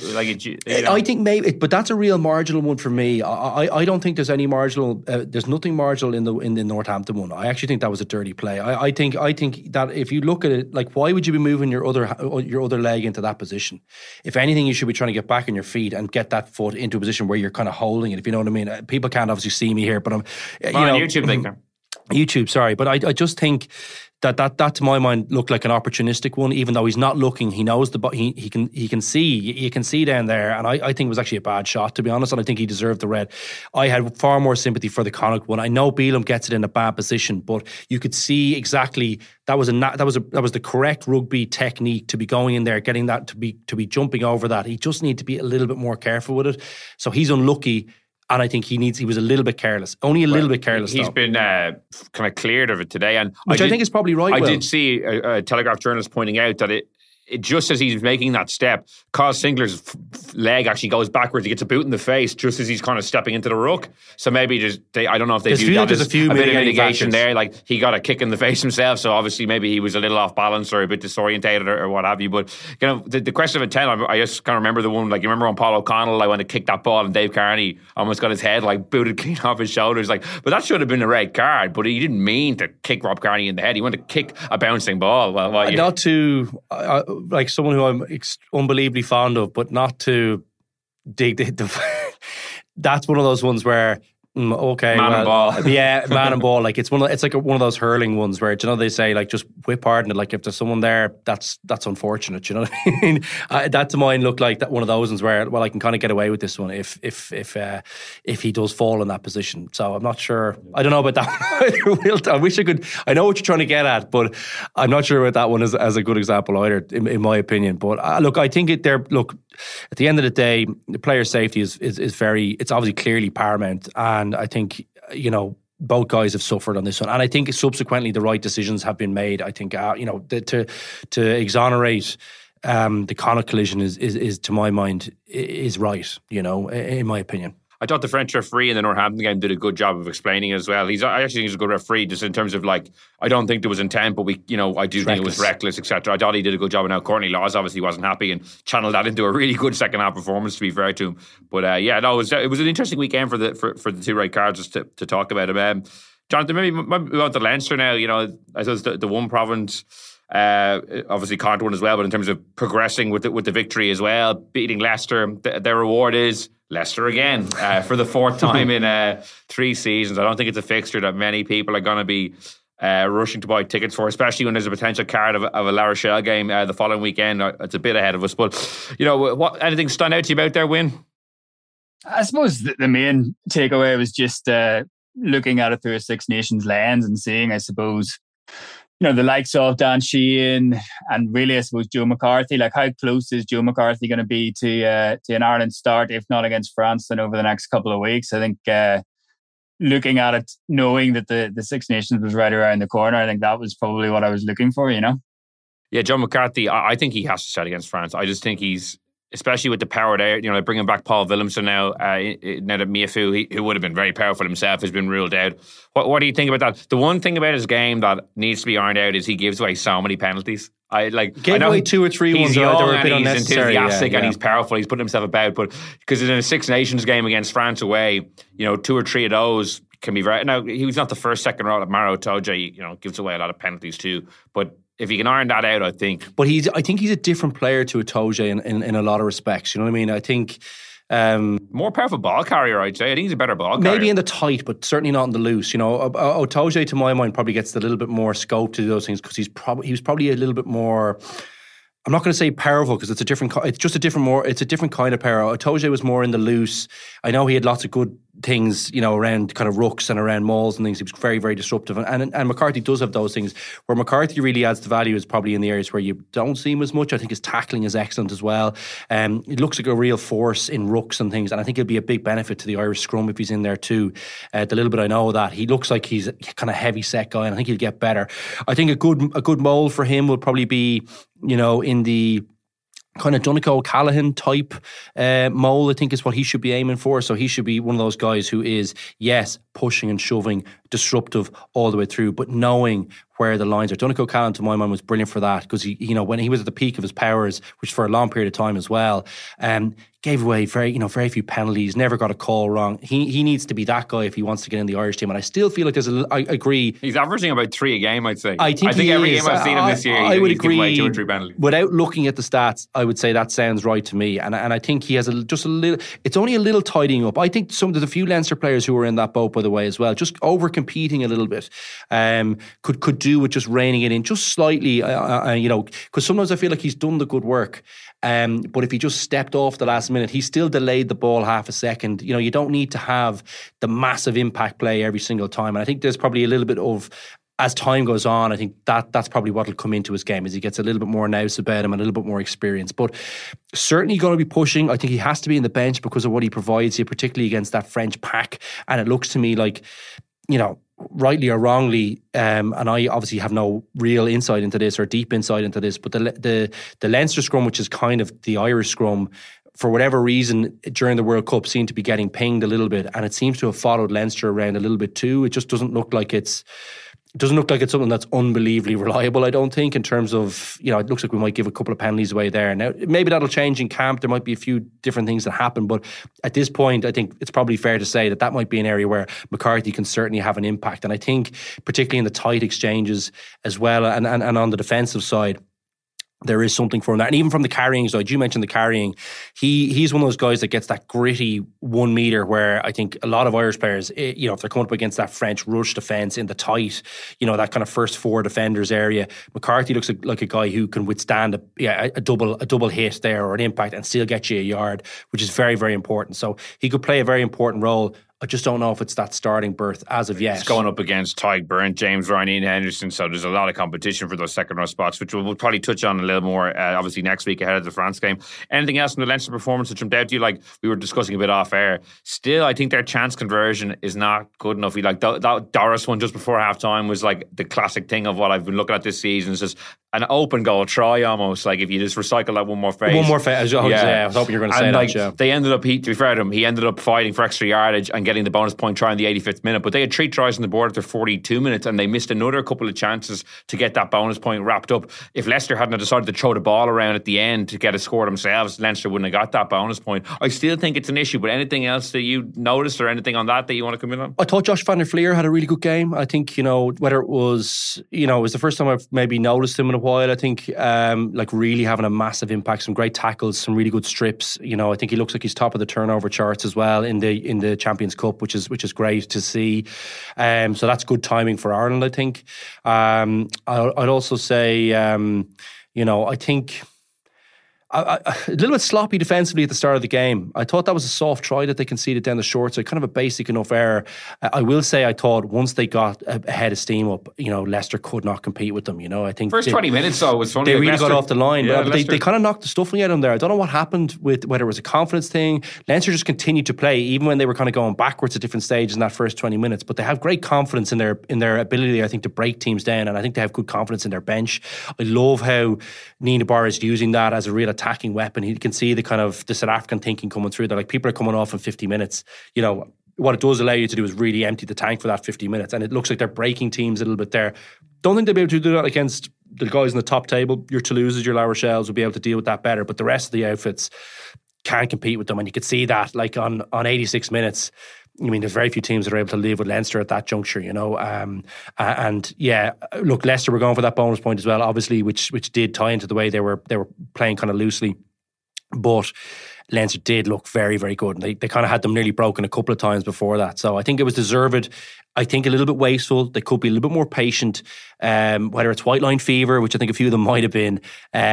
S10: I think maybe, but that's a real marginal one for me. I don't think there's any marginal. There's nothing marginal in the Northampton one. I actually think that was a dirty play. I think that if you look at it, like, why would you be moving your other leg into that position? If anything, you should be trying to get back on your feet and get that foot into a position where you're kind of holding it, if you know what I mean. People can't obviously see me here, but I'm
S8: on YouTube, Victor.
S10: YouTube, sorry, but I just think that to my mind looked like an opportunistic one, even though he's not looking. He knows he can see. You can see down there, and I think it was actually a bad shot, to be honest, and I think he deserved the red. I had far more sympathy for the Connacht one. I know Bealham gets it in a bad position, but you could see exactly that was the correct rugby technique to be going in there, getting that to be jumping over that. He just needed to be a little bit more careful with it. So he's unlucky. And I think he was a little bit careless. Only a little bit careless.
S8: He's been kind of cleared of it today. And
S10: which I think is probably right.
S8: I did see a Telegraph journalist pointing out that just as he's making that step, Kyle Singler's leg actually goes backwards. He gets a boot in the face just as he's kind of stepping into the ruck. So maybe I don't know if they do that. There's a bit of mitigation there. Like, he got a kick in the face himself, so obviously maybe he was a little off balance or a bit disorientated or what have you. But the question of intent, I just kind of remember the one, like, you remember on Paul O'Connell, went to kick that ball and Dave Carney almost got his head booted clean off his shoulders. Like, but that should have been a red card. But he didn't mean to kick Rob Carney in the head. He wanted to kick a bouncing ball.
S10: Not to like someone who I'm unbelievably fond of, but not to dig that's one of those ones where. Okay,
S8: man and ball.
S10: Yeah, man and ball. Like it's one of those hurling ones where, you know, they say like just whip hard, and like if there's someone there, that's unfortunate. You know what I mean? That to mine looked like that one of those ones where, well, I can kind of get away with this one if he does fall in that position. So I'm not sure. I don't know about that one. I wish I could. I know what you're trying to get at, but I'm not sure about that one as a good example either, in my opinion. But look, I think at the end of the day, the player safety is very. It's obviously clearly paramount, and I think, you know, both guys have suffered on this one, and I think subsequently the right decisions have been made. I think you know, to exonerate the Connacht collision is to my mind is right. You know, in my opinion.
S8: I thought the French referee in the Northampton game did a good job of explaining it as well. I actually think he's a good referee, just in terms of, like, I don't think there was intent, but I do think it was reckless, etc. I thought he did a good job. And now Courtney Laws obviously wasn't happy and channeled that into a really good second half performance, to be fair to him. But it was an interesting weekend for the two red cards just to talk about him. Jonathan, maybe we want to Leinster now. You know, I suppose the one province. Obviously Connacht won as well, but in terms of progressing with the victory as well, beating Leicester, their reward is Leicester again for the fourth time in 3 seasons. I don't think it's a fixture that many people are going to be rushing to buy tickets for, especially when there's a potential card of a La Rochelle game the following weekend. It's a bit ahead of us, but you know, anything stand out to you about their win?
S9: I suppose the main takeaway was just looking at it through a Six Nations lens and seeing, I suppose, you know, the likes of Dan Sheehan and really, I suppose, Joe McCarthy. Like, how close is Joe McCarthy going to be to an Ireland start, if not against France, then over the next couple of weeks? I think looking at it, knowing that the Six Nations was right around the corner, I think that was probably what I was looking for, you know? Yeah,
S8: Joe McCarthy, I think he has to start against France. I just think he's, especially with the power there, you know, bringing back Paul Willemsen now that Miafu, who would have been very powerful himself, has been ruled out. What do you think about that? The one thing about his game that needs to be ironed out is he gives away so many penalties. I
S10: gave away 2 or 3 ones that were a bit unnecessary.
S8: He's enthusiastic and he's powerful. He's putting himself about, but because in a Six Nations game against France away, you know, 2 or 3 of those can be very. Now, he was not the first, second row at Maro Itoje, you know, gives away a lot of penalties too, but if he can iron that out, I think.
S10: But I think he's a different player to Itoje in a lot of respects. You know what I mean? I think
S8: more powerful ball carrier, I'd say. I think he's a better ball carrier.
S10: Maybe in the tight, but certainly not in the loose. You know, Itoje, to my mind, probably gets a little bit more scope to do those things because he was probably a little bit more. I'm not going to say powerful because it's a different. It's just a different kind of power. Itoje was more in the loose. I know he had lots of good things, you know, around kind of rucks and around mauls and things. He was very, very disruptive. And McCarthy does have those things. Where McCarthy really adds the value is probably in the areas where you don't see him as much. I think his tackling is excellent as well. He looks like a real force in rucks and things. And I think it'll be a big benefit to the Irish scrum if he's in there too. The little bit I know of that, he looks like he's a kind of heavy set guy, and I think he'll get better. I think a good mould for him will probably be, you know, in the kind of Donegal Callaghan type mold, I think is what he should be aiming for. So he should be one of those guys who is, yes, pushing and shoving, disruptive all the way through, but knowing where the lines are. Donegal Callaghan, to my mind, was brilliant for that because he, you know, when he was at the peak of his powers, which for a long period of time as well, gave away very few penalties, never got a call wrong. He needs to be that guy if he wants to get in the Irish team. And I still feel like I agree.
S8: He's averaging about 3 a game, I'd say.
S10: I think
S8: every game I've seen him this year,
S10: I would agree.
S8: Away 2 or 3 penalties.
S10: Without looking at the stats, I would say that sounds right to me. And I think he has just a little. It's only a little tidying up. I think there's a few Leinster players who were in that boat, by the way, as well. Just over competing a little bit. Could do with just reining it in just slightly. You know, because sometimes I feel like he's done the good work. But if he just stepped off the last minute, he still delayed the ball half a second. You know, you don't need to have the massive impact play every single time. And I think there's probably a little bit of, as time goes on, I think that's probably what will come into his game as he gets a little bit more nous about him and a little bit more experience. But certainly going to be pushing. I think he has to be in the bench because of what he provides here, particularly against that French pack. And it looks to me like, you know, rightly or wrongly, and I obviously have no real insight into this or deep insight into this, but the Leinster scrum, which is kind of the Irish scrum, for whatever reason during the World Cup seemed to be getting pinged a little bit, and it seems to have followed Leinster around a little bit too. It just doesn't look like it's something that's unbelievably reliable, I don't think, in terms of, you know, it looks like we might give a couple of penalties away there. Now, maybe that'll change in camp. There might be a few different things that happen, but at this point, I think it's probably fair to say that might be an area where McCarthy can certainly have an impact. And I think, particularly in the tight exchanges as well, and on the defensive side, there is something for him there. And even from the carrying side, you mentioned the carrying, he's one of those guys that gets that gritty 1 meter where I think a lot of Irish players, you know, if they're coming up against that French rush defence in the tight, you know, that kind of first four defenders area, McCarthy looks like a guy who can withstand a double hit there or an impact and still get you a yard, which is very, very important. So he could play a very important role. I just don't know if it's that starting berth as of yet.
S8: It's going up against Tadhg Beirne, James Ryan, Ian Henderson, so there's a lot of competition for those second row spots, which we'll probably touch on a little more, obviously, next week ahead of the France game. Anything else from the Leinster performance that jumped out to you? Like we were discussing a bit off air. Still, I think their chance conversion is not good enough. Like that Doris one just before half-time was like the classic thing of what I've been looking at this season. It's just an open goal try almost, like if you just recycle that one more phase.
S10: One more phase. I was hoping you were going to say
S8: and
S10: that.
S8: Like,
S10: yeah.
S8: They ended up, to be fair to him, he ended up fighting for extra yardage and getting the bonus point try in the 85th minute. But they had 3 tries on the board after 42 minutes and they missed another couple of chances to get that bonus point wrapped up. If Leicester hadn't decided to throw the ball around at the end to get a score themselves, Leinster wouldn't have got that bonus point. I still think it's an issue, but anything else that you noticed or anything on that you want to come in on?
S10: I thought Josh van der Flier had a really good game. I think, you know, whether it was the first time I've maybe noticed him in a while. I think like really having a massive impact, some great tackles, some really good strips. You know, I think he looks like he's top of the turnover charts as well in the Champions Cup, which is great to see. So that's good timing for Ireland, I think. I'd also say, I think a little bit sloppy defensively at the start of the game. I thought that was a soft try that they conceded down the short side, kind of a basic enough error. I will say I thought once they got ahead of steam up, Leicester could not compete with them. I think
S8: first 20 minutes though was funny.
S10: They really got off the line,
S8: yeah,
S10: but they kind of knocked the stuffing out of them there. I don't know what happened with whether it was a confidence thing. Leinster just continued to play even when they were kind of going backwards at different stages in that first 20 minutes. But they have great confidence in their ability, I think, to break teams down, and I think they have good confidence in their bench. I love how Nina Barr is using that as a real attacking weapon. You can see the kind of the South African thinking coming through. They're like, people are coming off in 50 minutes. What it does allow you to do is really empty the tank for that 50 minutes. And it looks like they're breaking teams a little bit there. Don't think they'll be able to do that against the guys in the top table. Your Toulouses, your La Rochelles will be able to deal with that better. But the rest of the outfits can't compete with them. And you could see that like on 86 minutes. I mean, there's very few teams that are able to live with Leinster at that juncture, and yeah, look, Leicester were going for that bonus point as well, obviously, which did tie into the way they were playing kind of loosely, but Leinster did look very, very good. And they kind of had them nearly broken a couple of times before that. So I think it was deserved. I think a little bit wasteful. They could be a little bit more patient, whether it's white line fever, which I think a few of them might have been,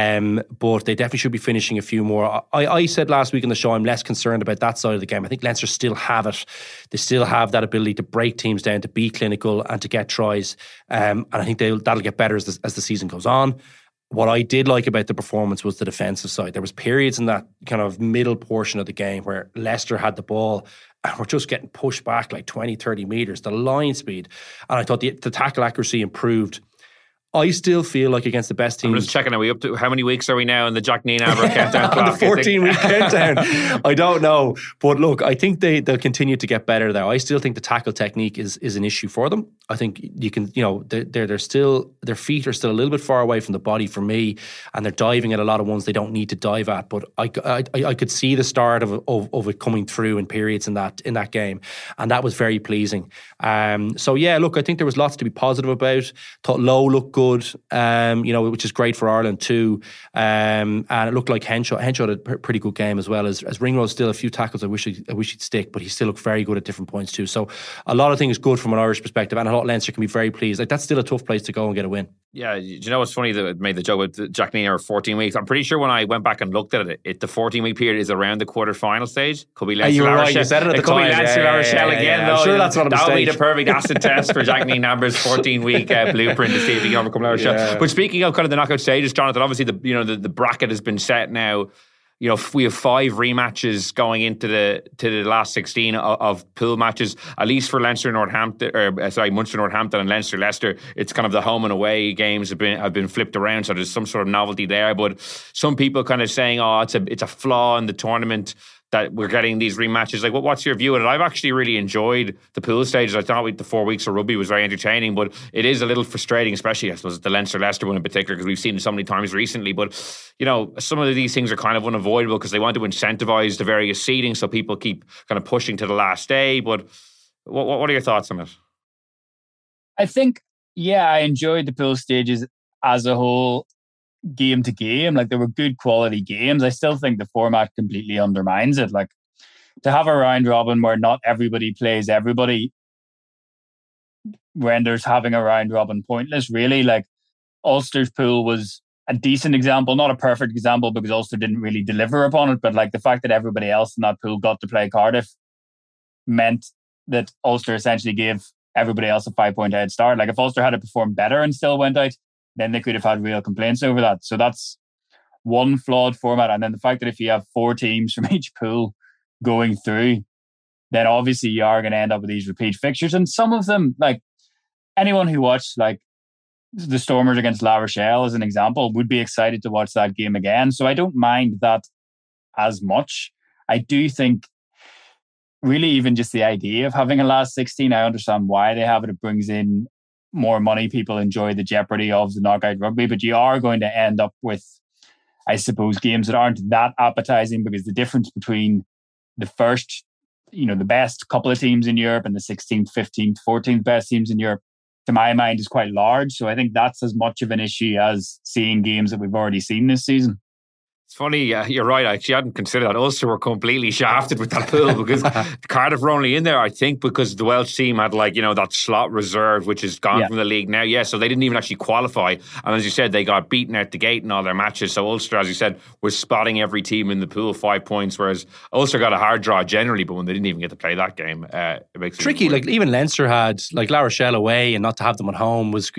S10: but they definitely should be finishing a few more. I said last week in the show I'm less concerned about that side of the game. I think Leinster still have it. They still have that ability to break teams down, to be clinical and to get tries. And I think that'll get better as the season goes on. What I did like about the performance was the defensive side. There was periods in that kind of middle portion of the game where Leicester had the ball and were just getting pushed back like 20, 30 metres, the line speed. And I thought the tackle accuracy improved. I still feel like against the best teams.
S8: I'm just checking, are we up to, how many weeks are we now in the Jack Neenaber countdown clock?
S10: The 14-week countdown. I don't know. But look, I think they'll continue to get better there. I still think the tackle technique is an issue for them. I think you can, they're still, their feet are still a little bit far away from the body for me, and they're diving at a lot of ones they don't need to dive at. But I could see the start of it coming through in periods in that game, and that was very pleasing. So yeah, look, I think there was lots to be positive about. Thought Lowe looked good, which is great for Ireland too. And it looked like Henshaw had a pretty good game as well. As Ringrose, still a few tackles I wish he'd stick, but he still looked very good at different points too. So a lot of things good from an Irish perspective, and I thought Leinster can be very pleased. Like, that's still a tough place to go and get a win.
S8: Yeah, do you know what's funny that I made the joke with Jack Neenaber 14 weeks? I'm pretty sure when I went back and looked at it, the 14-week period is around the quarter-final stage. Could be Leinster La Rochelle.
S10: You said it at the time.
S8: Could be Leinster La Rochelle again, though.
S10: I'm sure that's not a mistake.
S8: That would be the perfect acid test for Jack Neenaber's 14-week blueprint to see if he can overcome La Rochelle. Yeah. But speaking of kind of the knockout stages, Jonathan, obviously the bracket has been set now. We have 5 rematches going into the last 16 of pool matches, at least for Munster Northampton and Leinster Leicester. It's kind of the home and away games have been flipped around, so there's some sort of novelty there. But some people kind of saying, it's a flaw in the tournament that we're getting these rematches. Like, what's your view on it? I've actually really enjoyed the pool stages. I thought the 4 weeks of rugby was very entertaining, but it is a little frustrating, especially I suppose the Leinster-Leicester one in particular, because we've seen it so many times recently. But some of these things are kind of unavoidable because they want to incentivise the various seeding, so people keep kind of pushing to the last day. But what are your thoughts on it?
S9: I think, I enjoyed the pool stages as a whole. game to game. Like, there were good quality games. I still think the format completely undermines it. Like, to have a round robin where not everybody plays everybody renders having a round robin pointless, really. Like, Ulster's pool was a decent example, not a perfect example because Ulster didn't really deliver upon it, but like the fact that everybody else in that pool got to play Cardiff meant that Ulster essentially gave everybody else a 5-point head start. Like, if Ulster had to perform better and still went out, then they could have had real complaints over that. So that's one flawed format. And then the fact that if you have 4 teams from each pool going through, then obviously you are going to end up with these repeat fixtures. And some of them, like, anyone who watched like the Stormers against La Rochelle as an example would be excited to watch that game again. So I don't mind that as much. I do think really even just the idea of having a last 16, I understand why they have it. It brings in more money. People enjoy the jeopardy of the knockout rugby, but you are going to end up with, I suppose, games that aren't that appetizing because the difference between the first, the best couple of teams in Europe and the 16th, 15th, 14th best teams in Europe, to my mind, is quite large. So I think that's as much of an issue as seeing games that we've already seen this season.
S8: It's funny, you're right. I actually hadn't considered that. Ulster were completely shafted with that pool because Cardiff were only in there, I think, because the Welsh team had that slot reserved, which is gone from the league now. Yeah, so they didn't even actually qualify. And as you said, they got beaten out the gate in all their matches. So Ulster, as you said, was spotting every team in the pool 5 points, whereas Ulster got a hard draw generally, but when they didn't even get to play that game, it makes it
S10: tricky. Like, even Leinster had like La Rochelle away, and not to have them at home was,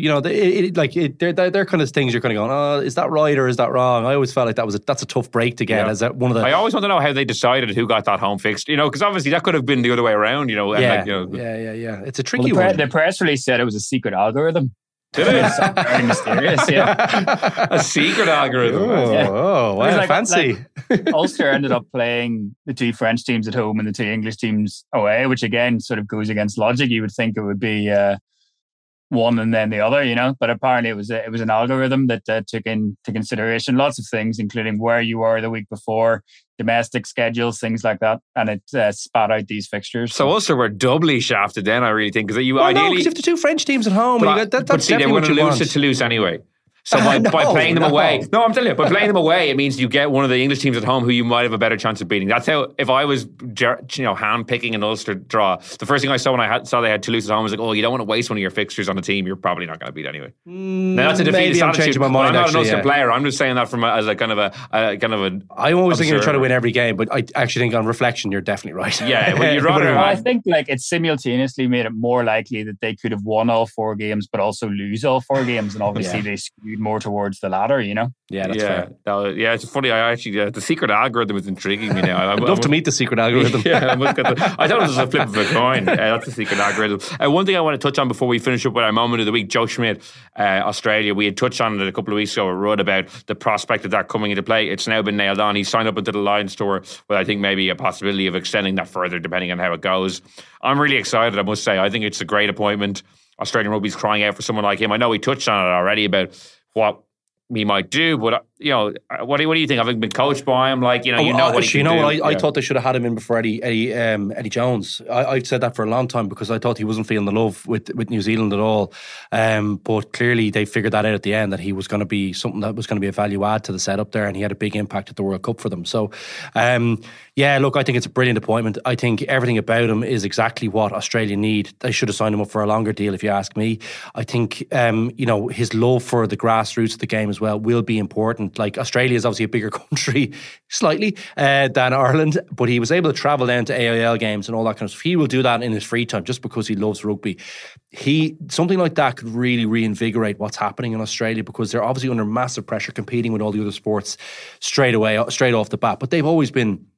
S10: they're kind of things you're kind of going, oh, is that right or is that wrong? I always felt like that's a tough break to get. As one of the,
S8: I always want to know how they decided who got that home fixed. Because obviously that could have been the other way around.
S10: Yeah. It's a tricky one.
S9: The press release said it was a secret algorithm.
S8: Did it?
S9: Very mysterious. Yeah,
S8: a secret algorithm.
S10: Oh, wow, fancy.
S9: Ulster ended up playing the 2 French teams at home and the 2 English teams away, which again sort of goes against logic. You would think it would be one and then the other, but apparently it was an algorithm that took into consideration lots of things, including where you were the week before, domestic schedules, things like that, and it spat out these fixtures.
S8: So Ulster were doubly shafted then, I really think, because you ideally,
S10: because you have the 2 French teams at home,
S8: but see, they were going to lose to Toulouse anyway. So by playing them away, I'm telling you, by playing them away, it means you get one of the English teams at home who you might have a better chance of beating. That's how, if I was hand-picking an Ulster draw, the first thing I saw when I saw they had Toulouse at home was like, oh, you don't want to waste one of your fixtures on a team you're probably not going to beat anyway. Now that's a defeatist attitude. I'm not an Ulster player. I'm just saying that as a kind of a.
S10: I'm always thinking to try to win every game, but I actually think on reflection you're definitely right.
S8: Yeah, well, you'd rather.
S9: I think like it simultaneously made it more likely that they could have won all 4 games, but also lose all 4 games, and obviously they skewed more towards the latter,
S10: Yeah, that's fair.
S8: It's funny. I actually the secret algorithm is intriguing me now.
S10: I'd love to meet the secret algorithm.
S8: I thought it was a flip of a coin. That's the secret algorithm. One thing I want to touch on before we finish up with our moment of the week: Joe Schmidt, Australia. We had touched on it a couple of weeks ago. A Rudd about the prospect of that coming into play. It's now been nailed on. He signed up into the Lions tour with, I think, maybe a possibility of extending that further, depending on how it goes. I'm really excited. I must say, I think it's a great appointment. Australian rugby's crying out for someone like him. I know we touched on it already about what he might do, but what do you think? Having been coached by him, what he can do.
S10: I thought they should have had him in before Eddie Jones. I've said that for a long time because I thought he wasn't feeling the love with New Zealand at all. But clearly they figured that out at the end, that he was going to be something that was going to be a value add to the setup there, and he had a big impact at the World Cup for them. So, look, I think it's a brilliant appointment. I think everything about him is exactly what Australia need. They should have signed him up for a longer deal, if you ask me. I think his love for the grassroots of the game as well will be important. Like, Australia is obviously a bigger country, slightly, than Ireland, but he was able to travel down to AIL games and all that kind of stuff. He will do that in his free time just because he loves rugby. Something like that could really reinvigorate what's happening in Australia, because they're obviously under massive pressure competing with all the other sports straight off the bat. But they always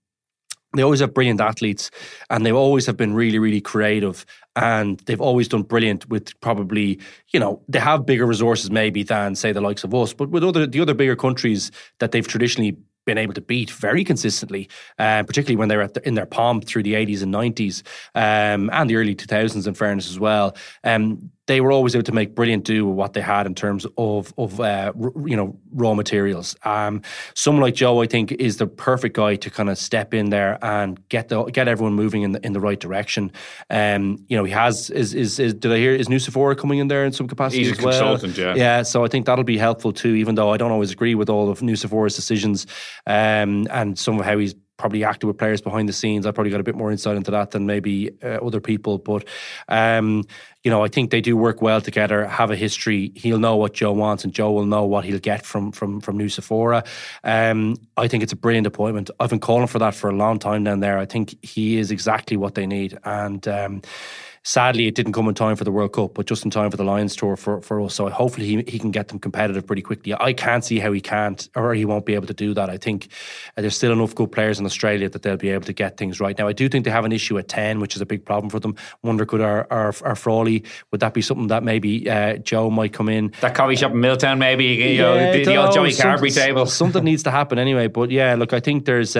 S10: have brilliant athletes, and they always have been really, really creative, and they've always done brilliant with probably, they have bigger resources maybe than, say, the likes of us, but with the other bigger countries that they've traditionally been able to beat very consistently, particularly when they were in their pomp through the 80s and 90s, and the early 2000s in fairness as well. they were always able to make brilliant do with what they had in terms of raw materials. Someone like Joe, I think, is the perfect guy to kind of step in there and get everyone moving in the right direction. He has did I hear is Nusafora coming in there in some capacity?
S8: He's
S10: as well?
S8: Consultant, yeah.
S10: Yeah, so I think that'll be helpful too, even though I don't always agree with all of Nusafora's decisions and some of how he's probably acted with players behind the scenes. I probably got a bit more insight into that than maybe other people. But, I think they do work well together, have a history. He'll know what Joe wants and Joe will know what he'll get from Nusafora. I think it's a brilliant appointment. I've been calling for that for a long time down there. I think he is exactly what they need. And sadly, it didn't come in time for the World Cup, but just in time for the Lions tour for us. So hopefully he can get them competitive pretty quickly. I can't see how he can't or he won't be able to do that. I think there's still enough good players in Australia that they'll be able to get things right. Now, I do think they have an issue at 10, which is a big problem for them. Wonder could our Frawley, would that be something that maybe Joe might come in?
S8: That coffee shop in Milltown, maybe, the old Joey Carberry table.
S10: Something needs to happen anyway. But yeah, look, I think there's...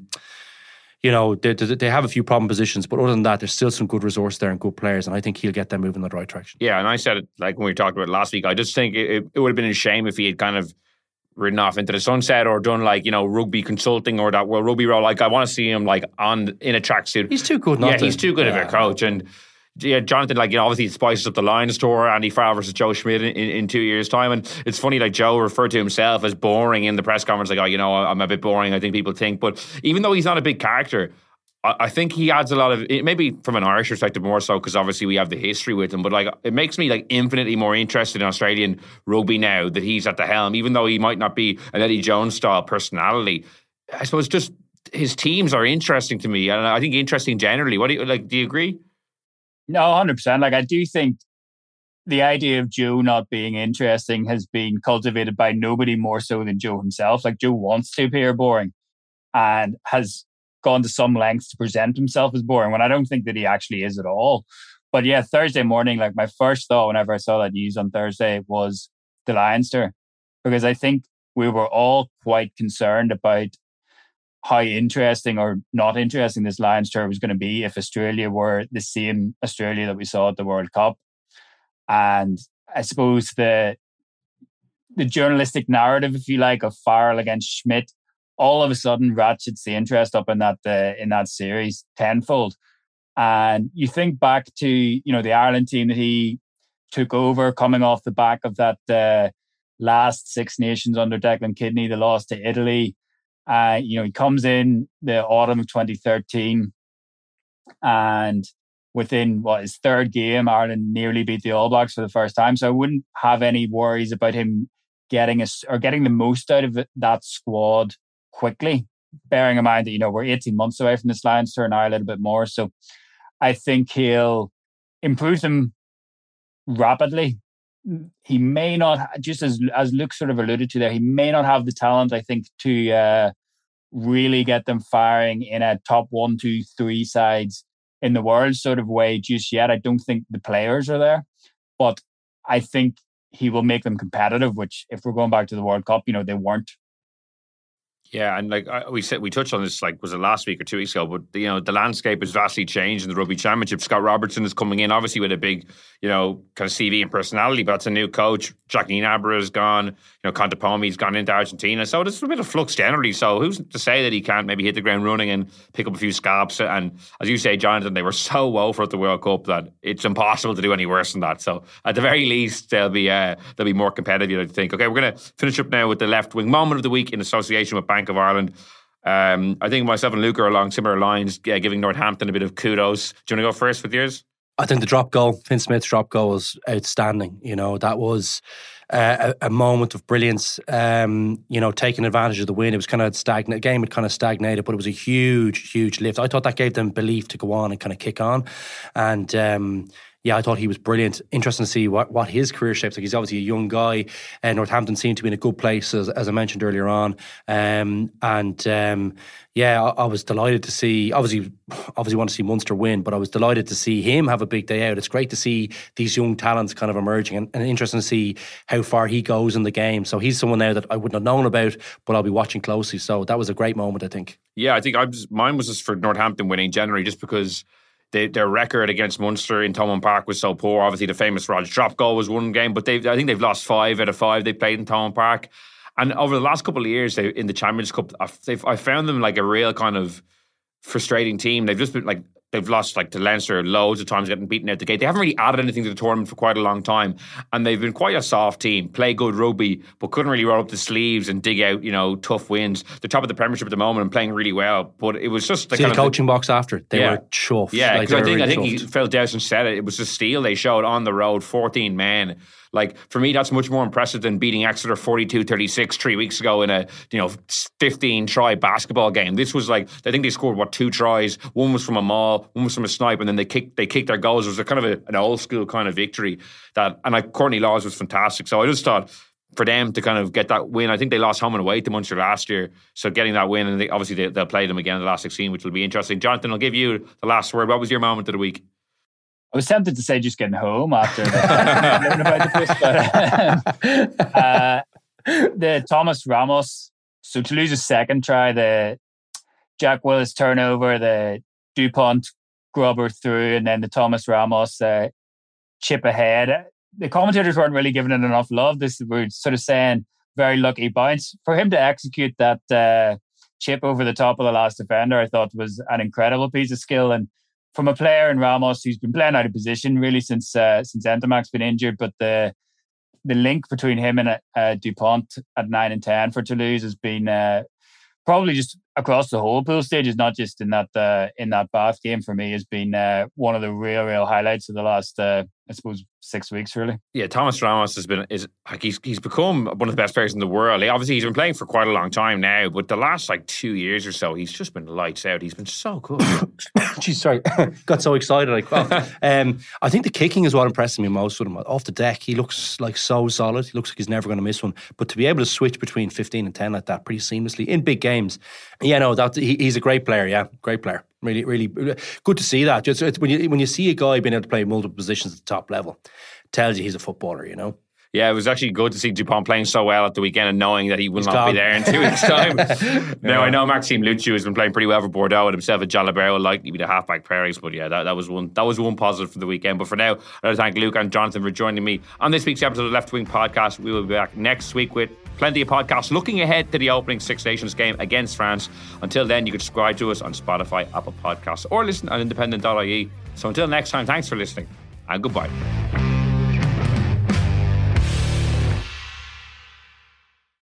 S10: they have a few problem positions, but other than that, there's still some good resource there and good players, and I think he'll get them moving in the right direction.
S8: Yeah, and I said it like when we talked about it last week. I just think it would have been a shame if he had kind of ridden off into the sunset or done rugby consulting or that World Rugby role. Like, I want to see him in a tracksuit.
S10: He's too good not to.
S8: He's too good of a coach. And yeah, Jonathan, obviously it spices up the Lions tour, Andy Farrell versus Joe Schmidt in 2 years' time. And it's funny, Joe referred to himself as boring in the press conference, I'm a bit boring, I think people think. But even though he's not a big character, I think he adds a lot of, maybe from an Irish perspective more so, because obviously we have the history with him, but it makes me infinitely more interested in Australian rugby now that he's at the helm, even though he might not be an Eddie Jones style personality. I suppose just his teams are interesting to me, and I think interesting generally. What do you agree?
S9: No, 100%. I do think the idea of Joe not being interesting has been cultivated by nobody more so than Joe himself. Joe wants to appear boring and has gone to some lengths to present himself as boring when I don't think that he actually is at all. But yeah, Thursday morning, my first thought whenever I saw that news on Thursday was the Lions tour, because I think we were all quite concerned about how interesting or not interesting this Lions tour was going to be if Australia were the same Australia that we saw at the World Cup. And I suppose the journalistic narrative, if you like, of Farrell against Schmidt all of a sudden ratchets the interest up in that series tenfold. And you think back to the Ireland team that he took over, coming off the back of that last Six Nations under Declan Kidney, the loss to Italy. He comes in the autumn of 2013, and within his third game, Ireland nearly beat the All Blacks for the first time. So I wouldn't have any worries about him getting the most out of that squad quickly, bearing in mind that we're 18 months away from this Lions tour now, a little bit more. So I think he'll improve them rapidly. He may not, just as Luke sort of alluded to there, he may not have the talent, I think, to really get them firing in a top 1, 2, 3 sides in the world sort of way just yet. I don't think the players are there, but I think he will make them competitive, which if we're going back to the World Cup, they weren't.
S8: Yeah, and we touched on this, was it last week or 2 weeks ago? But the landscape has vastly changed in the Rugby Championship. Scott Robertson is coming in, obviously with a big, kind of CV and personality, but that's a new coach. Jacqueline Abra is gone. Contepomi's gone into Argentina, so there's a bit of flux generally. So who's to say that he can't maybe hit the ground running and pick up a few scalps? And as you say, Jonathan, they were so woeful at the World Cup that it's impossible to do any worse than that. So at the very least, they'll be more competitive, I think. Okay, we're going to finish up now with the left wing moment of the week in association with Bank of Ireland. I think myself and Luke are along similar lines, giving Northampton a bit of kudos. Do you want to go first with yours?
S10: I think the drop goal, Finn Smith's drop goal, was outstanding. That was a moment of brilliance. Taking advantage of the win. It was kind of stagnant. The game had kind of stagnated, but it was a huge, huge lift. I thought that gave them belief to go on and kind of kick on. And I thought he was brilliant. Interesting to see what his career shapes like. He's obviously a young guy. Northampton seemed to be in a good place, as I mentioned earlier on. I was delighted to see, obviously want to see Munster win, but I was delighted to see him have a big day out. It's great to see these young talents kind of emerging, and interesting to see how far he goes in the game. So he's someone now that I wouldn't have known about, but I'll be watching closely. So that was a great moment, I think.
S8: Yeah, I think mine was just for Northampton winning generally, just because their record against Munster in Thomond Park was so poor. Obviously, the famous Rog drop goal was one game, but I think they've lost 5 out of 5 they played in Thomond Park. And over the last couple of years, in the Champions Cup, I found them like a real kind of frustrating team. They've just been like, they've lost like to Leinster loads of times, getting beaten out the gate. They haven't really added anything to the tournament for quite a long time, and they've been quite a soft team. Play good rugby, but couldn't really roll up the sleeves and dig out, tough wins. They're top of the Premiership at the moment and playing really well. But it was just
S10: the coaching box after they were chuffed.
S8: Yeah, because
S10: like,
S8: I think Phil Dowson said it. It was the steel they showed on the road, 14 men. Like, for me, that's much more impressive than beating Exeter 42-36 3 weeks ago in a 15-try basketball game. This was like, I think they scored 2 tries. One was from a maul, one was from a snipe, and then they kicked their goals. It was a kind of an old school kind of victory. Courtney Laws was fantastic. So I just thought, for them to kind of get that win, I think they lost home and away to Munster last year. So getting that win, and obviously they'll play them again in the last 16, which will be interesting. Jonathan, I'll give you the last word. What was your moment of the week?
S9: I was tempted to say just getting home after learning about the twist, but the Thomas Ramos, so Toulouse's second try, the Jack Willis turnover, the Dupont grubber through, and then the Thomas Ramos chip ahead. The commentators weren't really giving it enough love. This we're sort of saying very lucky bounce. For him to execute that chip over the top of the last defender, I thought was an incredible piece of skill. And from a player in Ramos who's been playing out of position really since Entomac's been injured, but the link between him and Dupont at 9 and 10 for Toulouse has been probably just across the whole pool stages, not just in that Bath game, for me, has been one of the real highlights of the last I suppose 6 weeks, really.
S8: Yeah, Thomas Ramos he's become one of the best players in the world. Obviously, he's been playing for quite a long time now, but the last 2 years or so, he's just been lights out. He's been so good.
S10: Jeez, sorry, got so excited I coughed. I think the kicking is what impresses me most with him. Off the deck, he looks like so solid. He looks like he's never going to miss one. But to be able to switch between 15 and 10 like that pretty seamlessly in big games, he's a great player. Yeah, great player. Really, really good to see that. Just when you see a guy being able to play multiple positions at the top level, tells you he's a footballer,
S8: Yeah, it was actually good to see Dupont playing so well at the weekend and knowing that he will not be there in 2 weeks' time. Now, I know Maxime Luciu has been playing pretty well for Bordeaux, and himself at Jalabert will likely be the halfback pairings, but yeah, that was one positive for the weekend. But for now, I'd like to thank Luke and Jonathan for joining me on this week's episode of Left Wing Podcast. We will be back next week with plenty of podcasts looking ahead to the opening Six Nations game against France. Until then, you can subscribe to us on Spotify, Apple Podcasts, or listen on independent.ie. So until next time, thanks for listening, and goodbye.